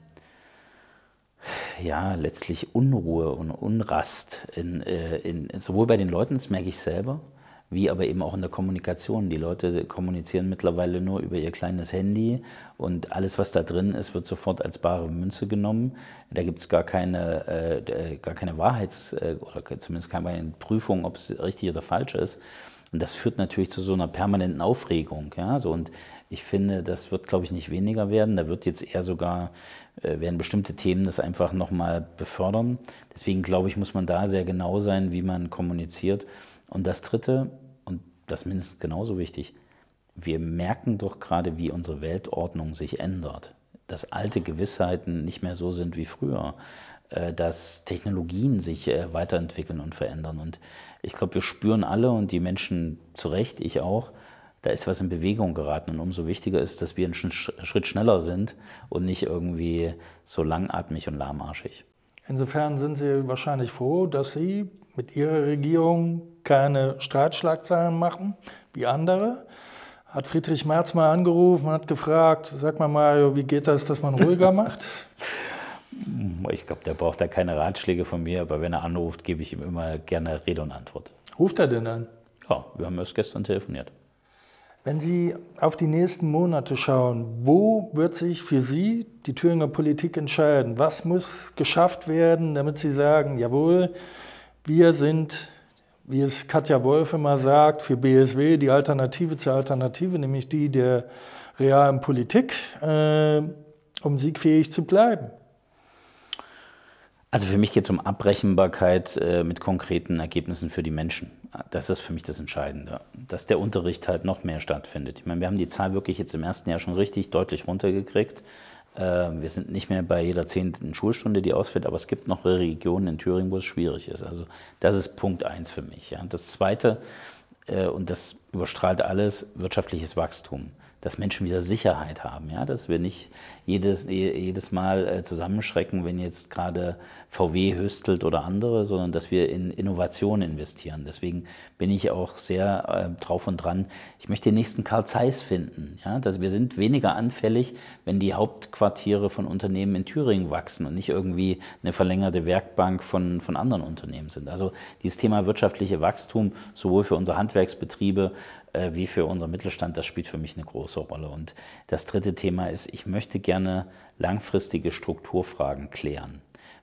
ja, letztlich Unruhe und Unrast, in, in, sowohl bei den Leuten, das merke ich selber, wie aber eben auch in der Kommunikation. Die Leute kommunizieren mittlerweile nur über ihr kleines Handy und alles, was da drin ist, wird sofort als bare Münze genommen. Da gibt es gar keine, äh, gar keine Wahrheits- oder zumindest keine Prüfung, ob es richtig oder falsch ist. Und das führt natürlich zu so einer permanenten Aufregung. Ja? So, und ich finde, das wird, glaube ich, nicht weniger werden. Da wird jetzt eher sogar, äh, werden bestimmte Themen das einfach nochmal befördern. Deswegen, glaube ich, muss man da sehr genau sein, wie man kommuniziert. Und das Dritte, und das mindestens genauso wichtig, wir merken doch gerade, wie unsere Weltordnung sich ändert. Dass alte Gewissheiten nicht mehr so sind wie früher. Dass Technologien sich weiterentwickeln und verändern. Und ich glaube, wir spüren alle und die Menschen zu Recht, ich auch, da ist was in Bewegung geraten. Und umso wichtiger ist, dass wir einen Schritt schneller sind und nicht irgendwie so langatmig und lahmarschig. Insofern sind Sie wahrscheinlich froh, dass Sie mit Ihrer Regierung keine Streitschlagzeilen machen wie andere. Hat Friedrich Merz mal angerufen und hat gefragt, sag mal Mario, wie geht das, dass man ruhiger macht? Ich glaube, der braucht da keine Ratschläge von mir, aber wenn er anruft, gebe ich ihm immer gerne Rede und Antwort. Ruft er denn an? Ja, wir haben erst gestern telefoniert. Wenn Sie auf die nächsten Monate schauen, wo wird sich für Sie die Thüringer Politik entscheiden? Was muss geschafft werden, damit Sie sagen, jawohl, wir sind, wie es Katja Wolf immer sagt, für B S W die Alternative zur Alternative, nämlich die der realen Politik, äh, um siegfähig zu bleiben? Also für mich geht es um Abrechenbarkeit äh, mit konkreten Ergebnissen für die Menschen. Das ist für mich das Entscheidende, dass der Unterricht halt noch mehr stattfindet. Ich meine, wir haben die Zahl wirklich jetzt im ersten Jahr schon richtig deutlich runtergekriegt. Äh, wir sind nicht mehr bei jeder zehnten Schulstunde, die ausfällt, aber es gibt noch Regionen in Thüringen, wo es schwierig ist. Also das ist Punkt eins für mich. Ja. Das Zweite, äh, und das überstrahlt alles, wirtschaftliches Wachstum. Dass Menschen wieder Sicherheit haben, ja, dass wir nicht jedes, jedes Mal äh, zusammenschrecken, wenn jetzt gerade V W höstelt oder andere, sondern dass wir in Innovation investieren. Deswegen bin ich auch sehr äh, drauf und dran. Ich möchte den nächsten Carl Zeiss finden. Ja, dass wir sind weniger anfällig, wenn die Hauptquartiere von Unternehmen in Thüringen wachsen und nicht irgendwie eine verlängerte Werkbank von, von anderen Unternehmen sind. Also dieses Thema wirtschaftliche Wachstum, sowohl für unsere Handwerksbetriebe äh, wie für unseren Mittelstand, das spielt für mich eine große Rolle. Und das dritte Thema ist, ich möchte gerne langfristige Strukturfragen klären.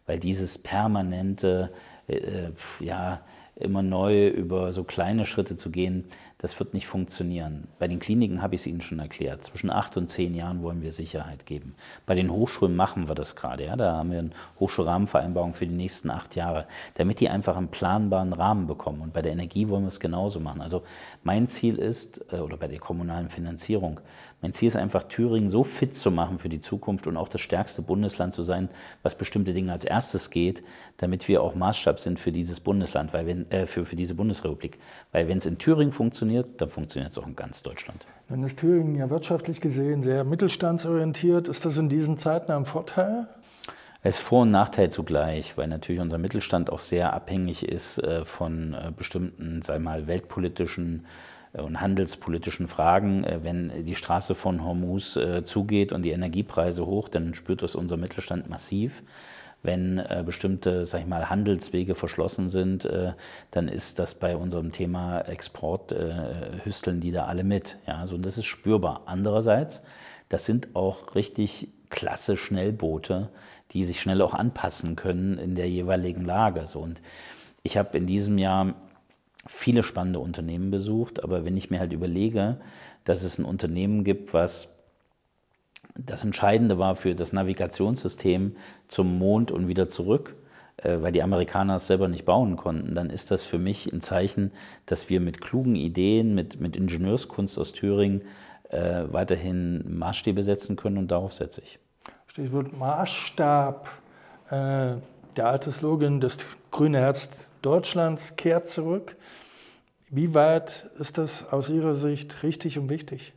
weil dieses permanente, äh, ja, immer neu über so kleine Schritte zu gehen, das wird nicht funktionieren. Bei den Kliniken habe ich es Ihnen schon erklärt. Zwischen acht und zehn Jahren wollen wir Sicherheit geben. Bei den Hochschulen machen wir das gerade. Ja? Da haben wir eine Hochschulrahmenvereinbarung für die nächsten acht Jahre, damit die einfach einen planbaren Rahmen bekommen. Und bei der Energie wollen wir es genauso machen. Also mein Ziel ist, oder bei der kommunalen Finanzierung, mein Ziel ist einfach, Thüringen so fit zu machen für die Zukunft und auch das stärkste Bundesland zu sein, was bestimmte Dinge als erstes geht, damit wir auch Maßstab sind für dieses Bundesland, weil wenn, äh, für, für diese Bundesrepublik. Weil wenn es in Thüringen funktioniert, dann funktioniert es auch in ganz Deutschland. Nun ist Thüringen ja wirtschaftlich gesehen sehr mittelstandsorientiert. Ist das in diesen Zeiten ein Vorteil? Es ist Vor- und Nachteil zugleich, weil natürlich unser Mittelstand auch sehr abhängig ist äh, von äh, bestimmten, sagen wir mal, weltpolitischen und handelspolitischen Fragen. Wenn die Straße von Hormuz äh, zugeht und die Energiepreise hoch, dann spürt das unser Mittelstand massiv. Wenn äh, bestimmte, sag ich mal, Handelswege verschlossen sind, äh, dann ist das bei unserem Thema Export, äh, hüsteln die da alle mit. Ja, also, und das ist spürbar. Andererseits, das sind auch richtig klasse Schnellboote, die sich schnell auch anpassen können in der jeweiligen Lage. So, und ich habe in diesem Jahr viele spannende Unternehmen besucht, aber wenn ich mir halt überlege, dass es ein Unternehmen gibt, was das Entscheidende war für das Navigationssystem zum Mond und wieder zurück, äh, weil die Amerikaner es selber nicht bauen konnten, dann ist das für mich ein Zeichen, dass wir mit klugen Ideen, mit, mit Ingenieurskunst aus Thüringen äh, weiterhin Maßstäbe setzen können und darauf setze ich. Stichwort Maßstab. Äh, der alte Slogan, das grüne Herz Deutschlands kehrt zurück. Wie weit ist das aus Ihrer Sicht richtig und wichtig?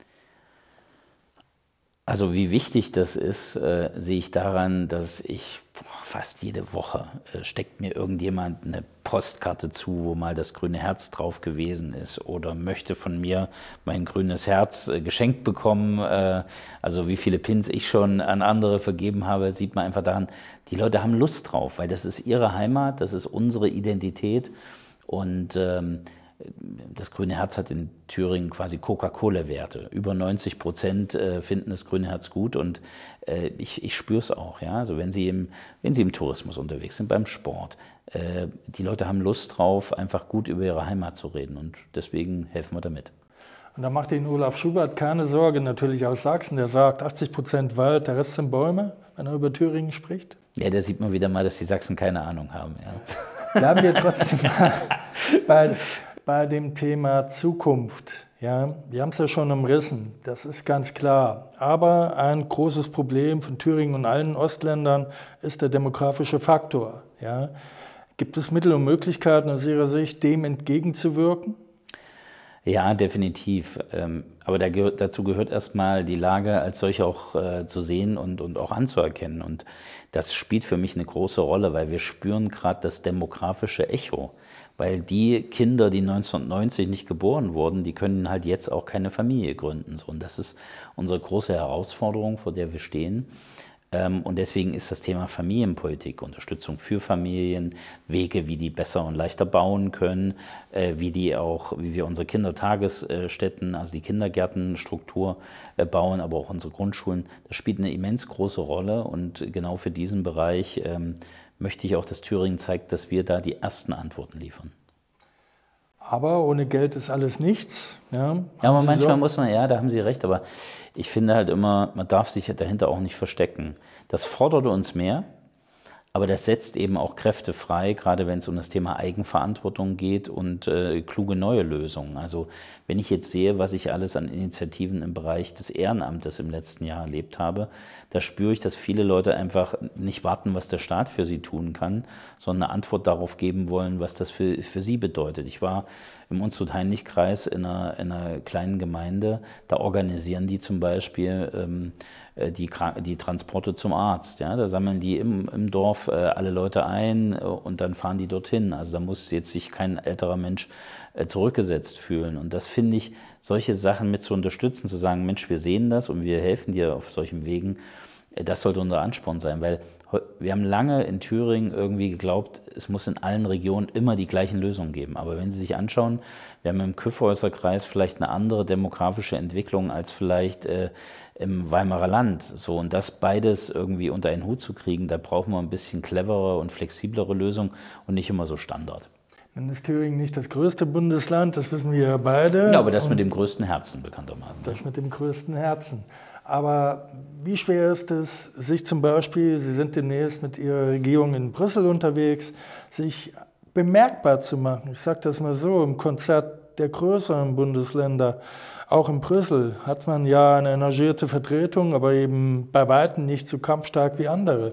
Also wie wichtig das ist, äh, sehe ich daran, dass ich boah, fast jede Woche äh, steckt mir irgendjemand eine Postkarte zu, wo mal das grüne Herz drauf gewesen ist oder möchte von mir mein grünes Herz äh, geschenkt bekommen. Äh, also wie viele Pins ich schon an andere vergeben habe, sieht man einfach daran, die Leute haben Lust drauf, weil das ist ihre Heimat, das ist unsere Identität und ähm, das Grüne Herz hat in Thüringen quasi Coca-Cola-Werte. Über neunzig Prozent finden das Grüne Herz gut und ich, ich spüre es auch. Ja? Also wenn Sie, im, wenn Sie im Tourismus unterwegs sind, beim Sport, die Leute haben Lust drauf, einfach gut über ihre Heimat zu reden und deswegen helfen wir damit. Und da macht Ihnen Olaf Schubert keine Sorge, natürlich aus Sachsen, der sagt achtzig Prozent Wald, der Rest sind Bäume, wenn er über Thüringen spricht. Ja, da sieht man wieder mal, dass die Sachsen keine Ahnung haben. Ja. Bleiben wir trotzdem mal bei... Bei dem Thema Zukunft, ja, wir haben es ja schon umrissen, das ist ganz klar. Aber ein großes Problem von Thüringen und allen Ostländern ist der demografische Faktor. Ja. Gibt es Mittel und Möglichkeiten aus Ihrer Sicht, dem entgegenzuwirken? Ja, definitiv. Aber dazu gehört erstmal die Lage als solche auch zu sehen und, und auch anzuerkennen. Und das spielt für mich eine große Rolle, weil wir spüren gerade das demografische Echo. Weil die Kinder, die neunzehnhundertneunzig nicht geboren wurden, die können halt jetzt auch keine Familie gründen. Und das ist unsere große Herausforderung, vor der wir stehen. Und deswegen ist das Thema Familienpolitik, Unterstützung für Familien, Wege, wie die besser und leichter bauen können, wie die auch, wie wir unsere Kindertagesstätten, also die Kindergärtenstruktur bauen, aber auch unsere Grundschulen. Das spielt eine immens große Rolle und genau für diesen Bereich möchte ich auch, dass Thüringen zeigt, dass wir da die ersten Antworten liefern. Aber ohne Geld ist alles nichts. Ja, ja aber manchmal so? muss man, ja, da haben Sie recht, aber ich finde halt immer, man darf sich dahinter auch nicht verstecken. Das fordert uns mehr, aber das setzt eben auch Kräfte frei, gerade wenn es um das Thema Eigenverantwortung geht und äh, kluge neue Lösungen. Also wenn ich jetzt sehe, was ich alles an Initiativen im Bereich des Ehrenamtes im letzten Jahr erlebt habe, da spüre ich, dass viele Leute einfach nicht warten, was der Staat für sie tun kann, sondern eine Antwort darauf geben wollen, was das für, für sie bedeutet. Ich war im Unstrut-Heinrich-Kreis in einer, in einer kleinen Gemeinde, da organisieren die zum Beispiel ähm, die, die Transporte zum Arzt. Ja? Da sammeln die im, im Dorf äh, alle Leute ein äh, und dann fahren die dorthin. Also da muss jetzt sich kein älterer Mensch äh, zurückgesetzt fühlen. Und das finde ich, solche Sachen mit zu unterstützen, zu sagen, Mensch, wir sehen das und wir helfen dir auf solchen Wegen, äh, das sollte unser Ansporn sein. Weil Wir haben lange in Thüringen irgendwie geglaubt, es muss in allen Regionen immer die gleichen Lösungen geben. Aber wenn Sie sich anschauen, wir haben im Kyffhäuser Kreis vielleicht eine andere demografische Entwicklung als vielleicht äh, im Weimarer Land. So, und das beides irgendwie unter einen Hut zu kriegen, da brauchen wir ein bisschen cleverere und flexiblere Lösungen und nicht immer so Standard. Dann ist Thüringen nicht das größte Bundesland, das wissen wir ja beide. Ja, aber das mit dem größten Herzen bekanntermaßen. Das mit dem größten Herzen. Aber wie schwer ist es, sich zum Beispiel, Sie sind demnächst mit Ihrer Regierung in Brüssel unterwegs, sich bemerkbar zu machen? Ich sage das mal so, im Konzert der größeren Bundesländer, auch in Brüssel, hat man ja eine engagierte Vertretung, aber eben bei Weitem nicht so kampfstark wie andere.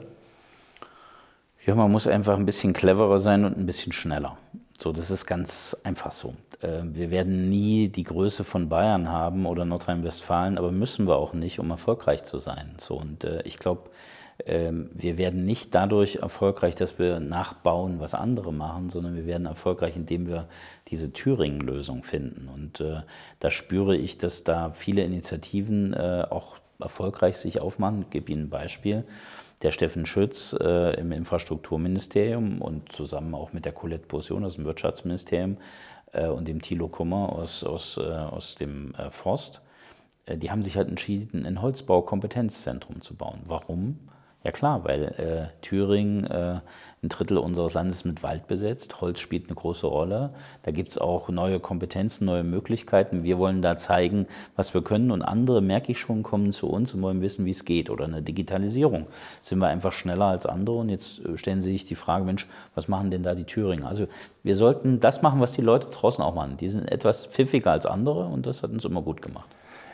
Ja, man muss einfach ein bisschen cleverer sein und ein bisschen schneller. So, das ist ganz einfach so. Wir werden nie die Größe von Bayern haben oder Nordrhein-Westfalen, aber müssen wir auch nicht, um erfolgreich zu sein. So, und ich glaube, wir werden nicht dadurch erfolgreich, dass wir nachbauen, was andere machen, sondern wir werden erfolgreich, indem wir diese Thüringen-Lösung finden. Und da spüre ich, dass da viele Initiativen auch erfolgreich sich aufmachen. Ich gebe Ihnen ein Beispiel. Der Steffen Schütz äh, im Infrastrukturministerium und zusammen auch mit der Colette Bosion aus dem Wirtschaftsministerium äh, und dem Thilo Kummer aus, aus, äh, aus dem äh, Forst, äh, die haben sich halt entschieden, ein Holzbau-Kompetenzzentrum zu bauen. Warum? Ja klar, weil äh, Thüringen äh, ein Drittel unseres Landes mit Wald besetzt. Holz spielt eine große Rolle. Da gibt es auch neue Kompetenzen, neue Möglichkeiten. Wir wollen da zeigen, was wir können. Und andere, merke ich schon, kommen zu uns und wollen wissen, wie es geht. Oder eine Digitalisierung. Sind wir einfach schneller als andere. Und jetzt stellen sie sich die Frage, Mensch, was machen denn da die Thüringer? Also wir sollten das machen, was die Leute draußen auch machen. Die sind etwas pfiffiger als andere und das hat uns immer gut gemacht.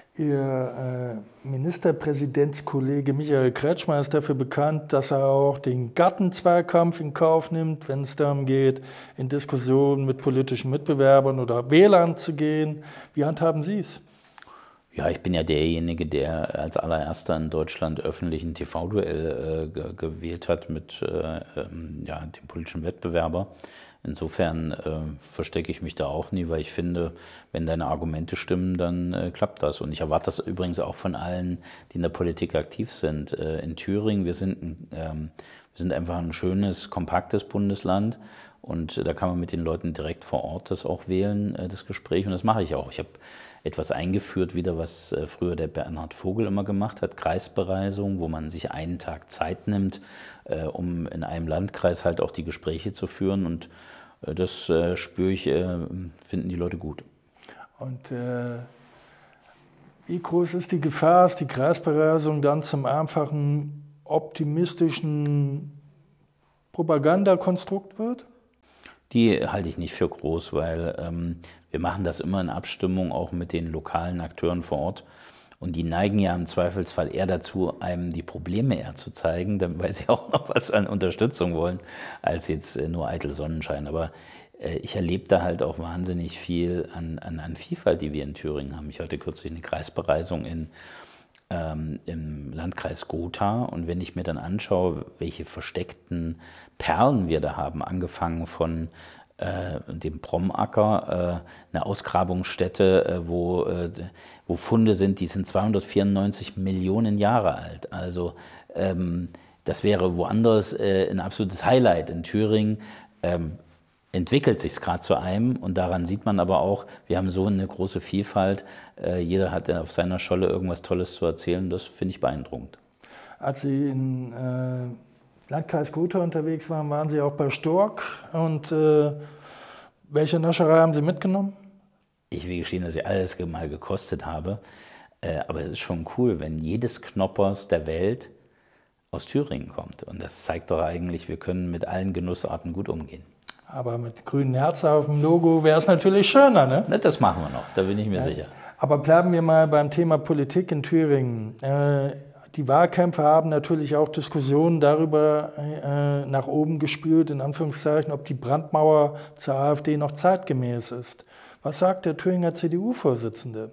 Ihr äh, Ministerpräsidentskollege Michael Kretschmer ist dafür bekannt, dass er auch den Gartenzweikampf in Kauf nimmt, wenn es darum geht, in Diskussionen mit politischen Mitbewerbern oder Wählern zu gehen. Wie handhaben Sie es? Ja, ich bin ja derjenige, der als allererster in Deutschland öffentlich ein T V-Duell äh, ge gewählt hat mit äh, ähm, ja, dem politischen Wettbewerber. Insofern äh, verstecke ich mich da auch nie, weil ich finde, wenn deine Argumente stimmen, dann äh, klappt das. Und ich erwarte das übrigens auch von allen, die in der Politik aktiv sind. Äh, in Thüringen, wir sind, ein, ähm, wir sind einfach ein schönes, kompaktes Bundesland und äh, da kann man mit den Leuten direkt vor Ort das auch wählen, äh, das Gespräch. Und das mache ich auch. Ich habe etwas eingeführt wieder, was äh, früher der Bernhard Vogel immer gemacht hat, Kreisbereisung, wo man sich einen Tag Zeit nimmt, äh, um in einem Landkreis halt auch die Gespräche zu führen. Und äh, das äh, spüre ich, äh, finden die Leute gut. Und äh, wie groß ist die Gefahr, dass die Kreisbereisung dann zum einfachen, optimistischen Propagandakonstrukt wird? Die halte ich nicht für groß, weil ähm, wir machen das immer in Abstimmung auch mit den lokalen Akteuren vor Ort. Und die neigen ja im Zweifelsfall eher dazu, einem die Probleme eher zu zeigen, weil sie auch noch was an Unterstützung wollen, als jetzt äh, nur eitel Sonnenschein. Aber äh, ich erlebe da halt auch wahnsinnig viel an, an, an Vielfalt, die wir in Thüringen haben. Ich hatte kürzlich eine Kreisbereisung in, ähm, im Landkreis Gotha. Und wenn ich mir dann anschaue, welche versteckten Perlen wir da haben, angefangen von äh, dem Bromacker, äh, eine Ausgrabungsstätte, äh, wo, äh, wo Funde sind, die sind zweihundertvierundneunzig Millionen Jahre alt. Also ähm, das wäre woanders äh, ein absolutes Highlight. In Thüringen ähm, entwickelt sich es gerade zu einem und daran sieht man aber auch, wir haben so eine große Vielfalt. Äh, jeder hat auf seiner Scholle irgendwas Tolles zu erzählen. Das finde ich beeindruckend. Als Sie in äh Landkreis Gotha unterwegs waren, waren Sie auch bei Stork. Und äh, welche Nascherei haben Sie mitgenommen? Ich will gestehen, dass ich alles mal gekostet habe. Äh, aber es ist schon cool, wenn jedes Knoppers der Welt aus Thüringen kommt. Und das zeigt doch eigentlich, wir können mit allen Genussarten gut umgehen. Aber mit grünen Herzen auf dem Logo wäre es natürlich schöner, ne? Na, das machen wir noch, da bin ich mir ja. sicher. Aber bleiben wir mal beim Thema Politik in Thüringen. Äh, Die Wahlkämpfe haben natürlich auch Diskussionen darüber äh, nach oben gespült, in Anführungszeichen, ob die Brandmauer zur AfD noch zeitgemäß ist. Was sagt der Thüringer C D U-Vorsitzende?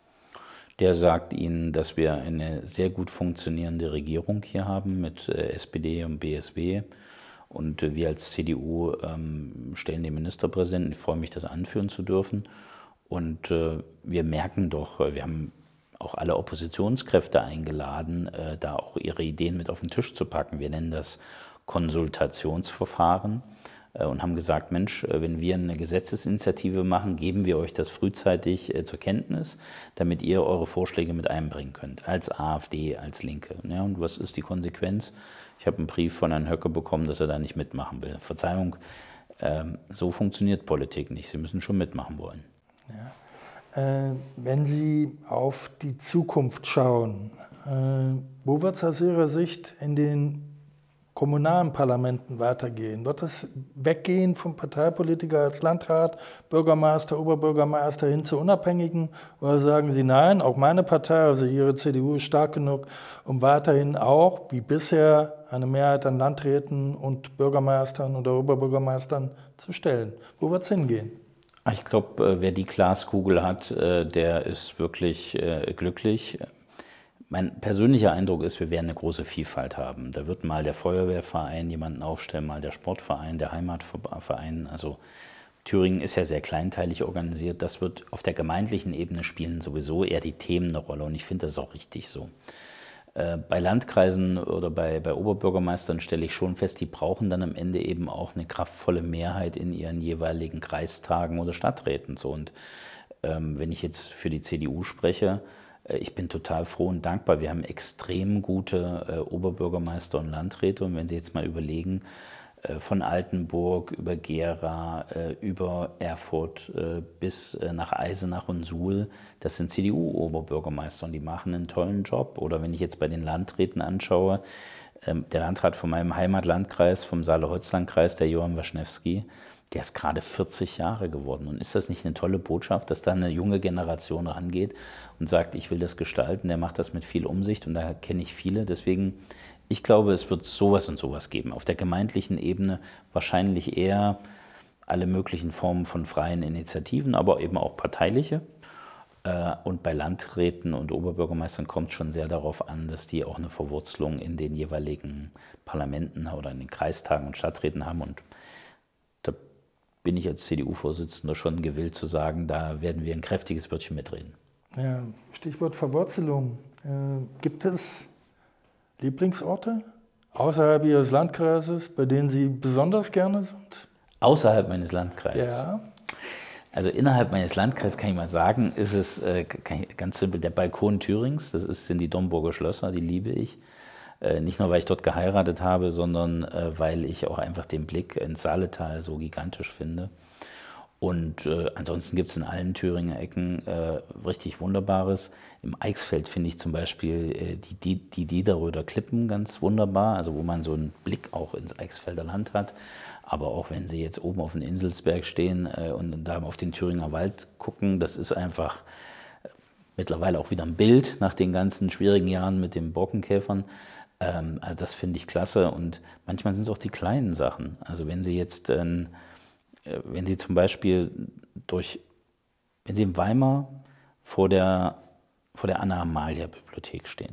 Der sagt Ihnen, dass wir eine sehr gut funktionierende Regierung hier haben mit äh, S P D und B S W. Und äh, wir als C D U ähm, stellen den Ministerpräsidenten. Ich freue mich, das anführen zu dürfen. Und äh, wir merken doch, wir haben auch alle Oppositionskräfte eingeladen, äh, da auch ihre Ideen mit auf den Tisch zu packen. Wir nennen das Konsultationsverfahren äh, und haben gesagt, Mensch, äh, wenn wir eine Gesetzesinitiative machen, geben wir euch das frühzeitig äh, zur Kenntnis, damit ihr eure Vorschläge mit einbringen könnt, als AfD, als Linke. Ja, und was ist die Konsequenz? Ich habe einen Brief von Herrn Höcke bekommen, dass er da nicht mitmachen will. Verzeihung, äh, so funktioniert Politik nicht. Sie müssen schon mitmachen wollen. Ja. Äh, wenn Sie auf die Zukunft schauen, äh, wo wird es aus Ihrer Sicht in den kommunalen Parlamenten weitergehen? Wird es weggehen vom Parteipolitiker als Landrat, Bürgermeister, Oberbürgermeister hin zu Unabhängigen? Oder sagen Sie, nein, auch meine Partei, also Ihre C D U, ist stark genug, um weiterhin auch, wie bisher, eine Mehrheit an Landräten und Bürgermeistern oder Oberbürgermeistern zu stellen? Wo wird es hingehen? Ich glaube, wer die Glaskugel hat, der ist wirklich glücklich. Mein persönlicher Eindruck ist, wir werden eine große Vielfalt haben. Da wird mal der Feuerwehrverein jemanden aufstellen, mal der Sportverein, der Heimatverein. Also Thüringen ist ja sehr kleinteilig organisiert. Das wird auf der gemeindlichen Ebene spielen sowieso eher die Themen eine Rolle. Und ich finde das auch richtig so. Bei Landkreisen oder bei, bei Oberbürgermeistern stelle ich schon fest, die brauchen dann am Ende eben auch eine kraftvolle Mehrheit in ihren jeweiligen Kreistagen oder Stadträten. So. Und ähm, wenn ich jetzt für die C D U spreche, äh, ich bin total froh und dankbar. Wir haben extrem gute äh, Oberbürgermeister und Landräte. Und wenn Sie jetzt mal überlegen, äh, von Altenburg über Gera, äh, über Erfurt äh, bis äh, nach Eisenach und Suhl, das sind C D U-Oberbürgermeister und die machen einen tollen Job. Oder wenn ich jetzt bei den Landräten anschaue, ähm, der Landrat von meinem Heimatlandkreis, vom Saale-Holz-Landkreis, der Johann Waschnewski, der ist gerade vierzig Jahre geworden. Und ist das nicht eine tolle Botschaft, dass da eine junge Generation rangeht und sagt, ich will das gestalten, der macht das mit viel Umsicht und da kenne ich viele. Deswegen, ich glaube, es wird sowas und sowas geben. Auf der gemeindlichen Ebene wahrscheinlich eher alle möglichen Formen von freien Initiativen, aber eben auch parteiliche. Und bei Landräten und Oberbürgermeistern kommt es schon sehr darauf an, dass die auch eine Verwurzelung in den jeweiligen Parlamenten oder in den Kreistagen und Stadträten haben. Und da bin ich als C D U-Vorsitzender schon gewillt zu sagen, da werden wir ein kräftiges Wörtchen mitreden. Ja, Stichwort Verwurzelung. Äh, gibt es Lieblingsorte außerhalb Ihres Landkreises, bei denen Sie besonders gerne sind? Außerhalb meines Landkreises? Ja. Also innerhalb meines Landkreises kann ich mal sagen, ist es äh, ganz simpel der Balkon Thürings. Das ist, sind die Domburger Schlösser, die liebe ich. Äh, nicht nur, weil ich dort geheiratet habe, sondern äh, weil ich auch einfach den Blick ins Saaletal so gigantisch finde. Und äh, ansonsten gibt es in allen Thüringer Ecken äh, richtig Wunderbares. Im Eichsfeld finde ich zum Beispiel äh, die, die, die Diederröder Klippen ganz wunderbar, also wo man so einen Blick auch ins Eichsfelder Land hat. Aber auch wenn Sie jetzt oben auf dem Inselsberg stehen äh, und da auf den Thüringer Wald gucken, das ist einfach äh, mittlerweile auch wieder ein Bild nach den ganzen schwierigen Jahren mit den Borkenkäfern. Ähm, also das finde ich klasse und manchmal sind es auch die kleinen Sachen. Also wenn Sie jetzt, äh, wenn Sie zum Beispiel durch, wenn Sie in Weimar vor der, vor der Anna-Amalia-Bibliothek stehen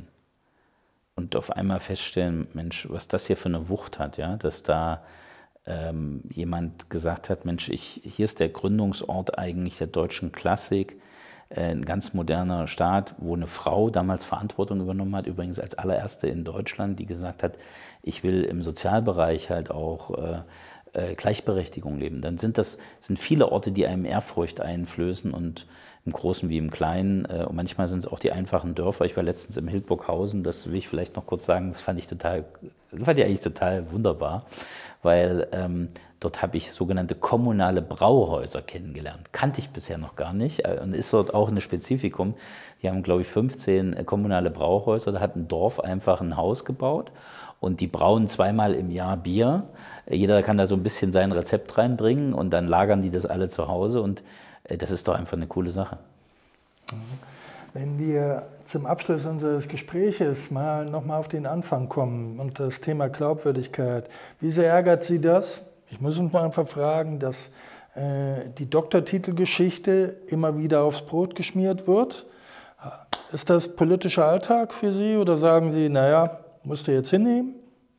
und auf einmal feststellen, Mensch, was das hier für eine Wucht hat, ja, dass da ähm, jemand gesagt hat, Mensch, ich, hier ist der Gründungsort eigentlich der deutschen Klassik, äh, ein ganz moderner Staat, wo eine Frau damals Verantwortung übernommen hat, übrigens als allererste in Deutschland, die gesagt hat, ich will im Sozialbereich halt auch äh, äh, Gleichberechtigung leben. Dann sind das sind viele Orte, die einem Ehrfurcht einflößen und im Großen wie im Kleinen. Äh, und manchmal sind es auch die einfachen Dörfer. Ich war letztens im Hildburghausen, das will ich vielleicht noch kurz sagen, das fand ich total, das fand ich eigentlich total wunderbar, weil ähm, dort habe ich sogenannte kommunale Brauhäuser kennengelernt. Kannte ich bisher noch gar nicht äh, und ist dort auch ein Spezifikum. Die haben, glaube ich, fünfzehn äh, kommunale Brauhäuser. Da hat ein Dorf einfach ein Haus gebaut und die brauen zweimal im Jahr Bier. Äh, jeder kann da so ein bisschen sein Rezept reinbringen und dann lagern die das alle zu Hause und äh, das ist doch einfach eine coole Sache. Wenn wir zum Abschluss unseres Gespräches mal nochmal auf den Anfang kommen und das Thema Glaubwürdigkeit. Wie sehr ärgert Sie das? Ich muss uns mal einfach fragen, dass äh, die Doktortitelgeschichte immer wieder aufs Brot geschmiert wird. Ist das politischer Alltag für Sie oder sagen Sie, naja, musst du jetzt hinnehmen?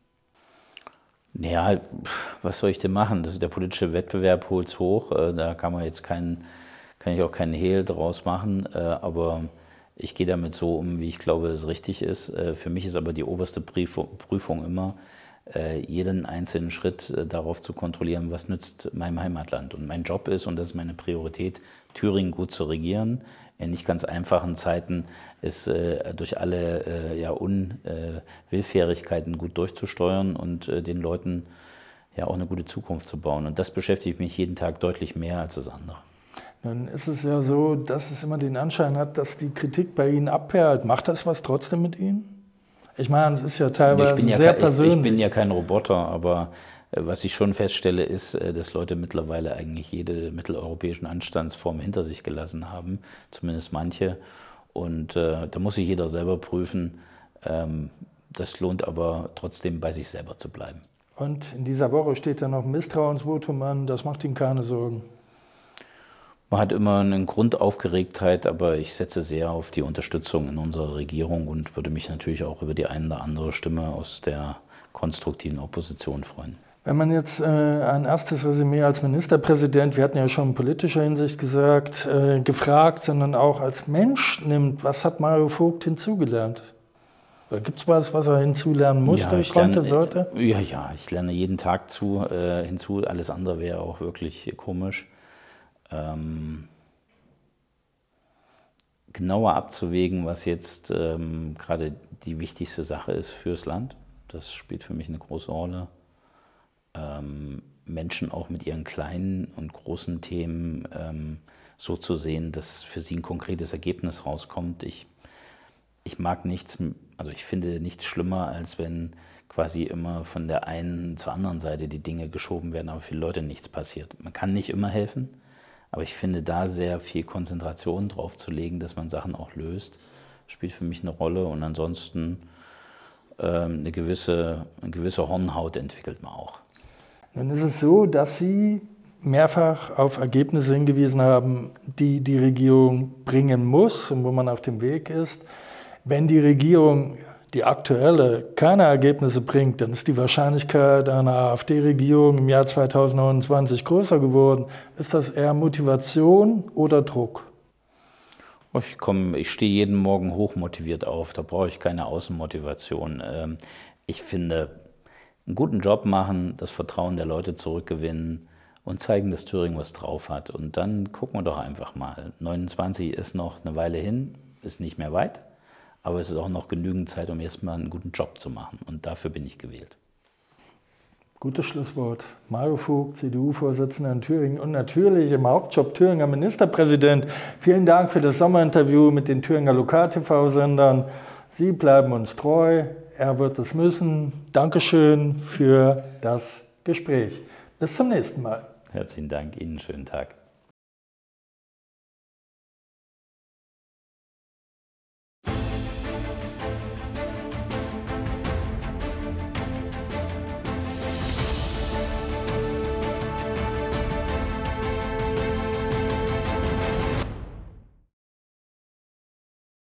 Naja, was soll ich denn machen? Das ist der politische Wettbewerb holt es hoch. Da kann man jetzt keinen, kann ich auch keinen Hehl draus machen. Aber Ich gehe damit so um, wie ich glaube, es richtig ist. Für mich ist aber die oberste Prüfung immer, jeden einzelnen Schritt darauf zu kontrollieren, was nützt meinem Heimatland. Und mein Job ist, und das ist meine Priorität, Thüringen gut zu regieren. In nicht ganz einfachen Zeiten es äh, durch alle äh, ja, Unwillfährigkeiten gut durchzusteuern und äh, den Leuten ja auch eine gute Zukunft zu bauen. Und das beschäftigt mich jeden Tag deutlich mehr als das andere. Nun ist es ja so, dass es immer den Anschein hat, dass die Kritik bei Ihnen abperlt. Macht das was trotzdem mit Ihnen? Ich meine, es ist ja teilweise ich bin ja sehr kein, persönlich. Ich, ich bin ja kein Roboter, aber äh, was ich schon feststelle, ist, äh, dass Leute mittlerweile eigentlich jede mitteleuropäischen Anstandsform hinter sich gelassen haben, zumindest manche. Und äh, da muss sich jeder selber prüfen. Ähm, das lohnt aber trotzdem, bei sich selber zu bleiben. Und in dieser Woche steht ja noch ein Misstrauensvotum an, das macht Ihnen keine Sorgen? Man hat immer eine Grundaufgeregtheit, aber ich setze sehr auf die Unterstützung in unserer Regierung und würde mich natürlich auch über die eine oder andere Stimme aus der konstruktiven Opposition freuen. Wenn man jetzt äh, ein erstes Resümee als Ministerpräsident, wir hatten ja schon in politischer Hinsicht gesagt, äh, gefragt, sondern auch als Mensch nimmt, was hat Mario Vogt hinzugelernt? Gibt es was, was er hinzulernen musste, ja, konnte, lerne, sollte? Ja, ja, ich lerne jeden Tag zu, äh, hinzu, alles andere wäre auch wirklich komisch. Ähm, genauer abzuwägen, was jetzt ähm, gerade die wichtigste Sache ist fürs Land. Das spielt für mich eine große Rolle. Ähm, Menschen auch mit ihren kleinen und großen Themen ähm, so zu sehen, dass für sie ein konkretes Ergebnis rauskommt. Ich, ich mag nichts, also ich finde nichts schlimmer, als wenn quasi immer von der einen zur anderen Seite die Dinge geschoben werden, aber für die Leute nichts passiert. Man kann nicht immer helfen. Aber ich finde, da sehr viel Konzentration drauf zu legen, dass man Sachen auch löst, spielt für mich eine Rolle. Und ansonsten ähm, eine, gewisse, eine gewisse Hornhaut entwickelt man auch. Nun ist es so, dass Sie mehrfach auf Ergebnisse hingewiesen haben, die die Regierung bringen muss und wo man auf dem Weg ist. Wenn die Regierung, die aktuelle, keine Ergebnisse bringt, dann ist die Wahrscheinlichkeit einer AfD-Regierung im Jahr zweitausendneunundzwanzig größer geworden. Ist das eher Motivation oder Druck? Ich, komm, ich stehe jeden Morgen hochmotiviert auf, da brauche ich keine Außenmotivation. Ich finde, einen guten Job machen, das Vertrauen der Leute zurückgewinnen und zeigen, dass Thüringen was drauf hat. Und dann gucken wir doch einfach mal. neunundzwanzig ist noch eine Weile hin, ist nicht mehr weit. Aber es ist auch noch genügend Zeit, um erstmal einen guten Job zu machen. Und dafür bin ich gewählt. Gutes Schlusswort. Mario Vogt, C D U-Vorsitzender in Thüringen und natürlich im Hauptjob Thüringer Ministerpräsident. Vielen Dank für das Sommerinterview mit den Thüringer Lokal-T V-Sendern. Sie bleiben uns treu. Er wird es müssen. Dankeschön für das Gespräch. Bis zum nächsten Mal. Herzlichen Dank. Ihnen einen schönen Tag.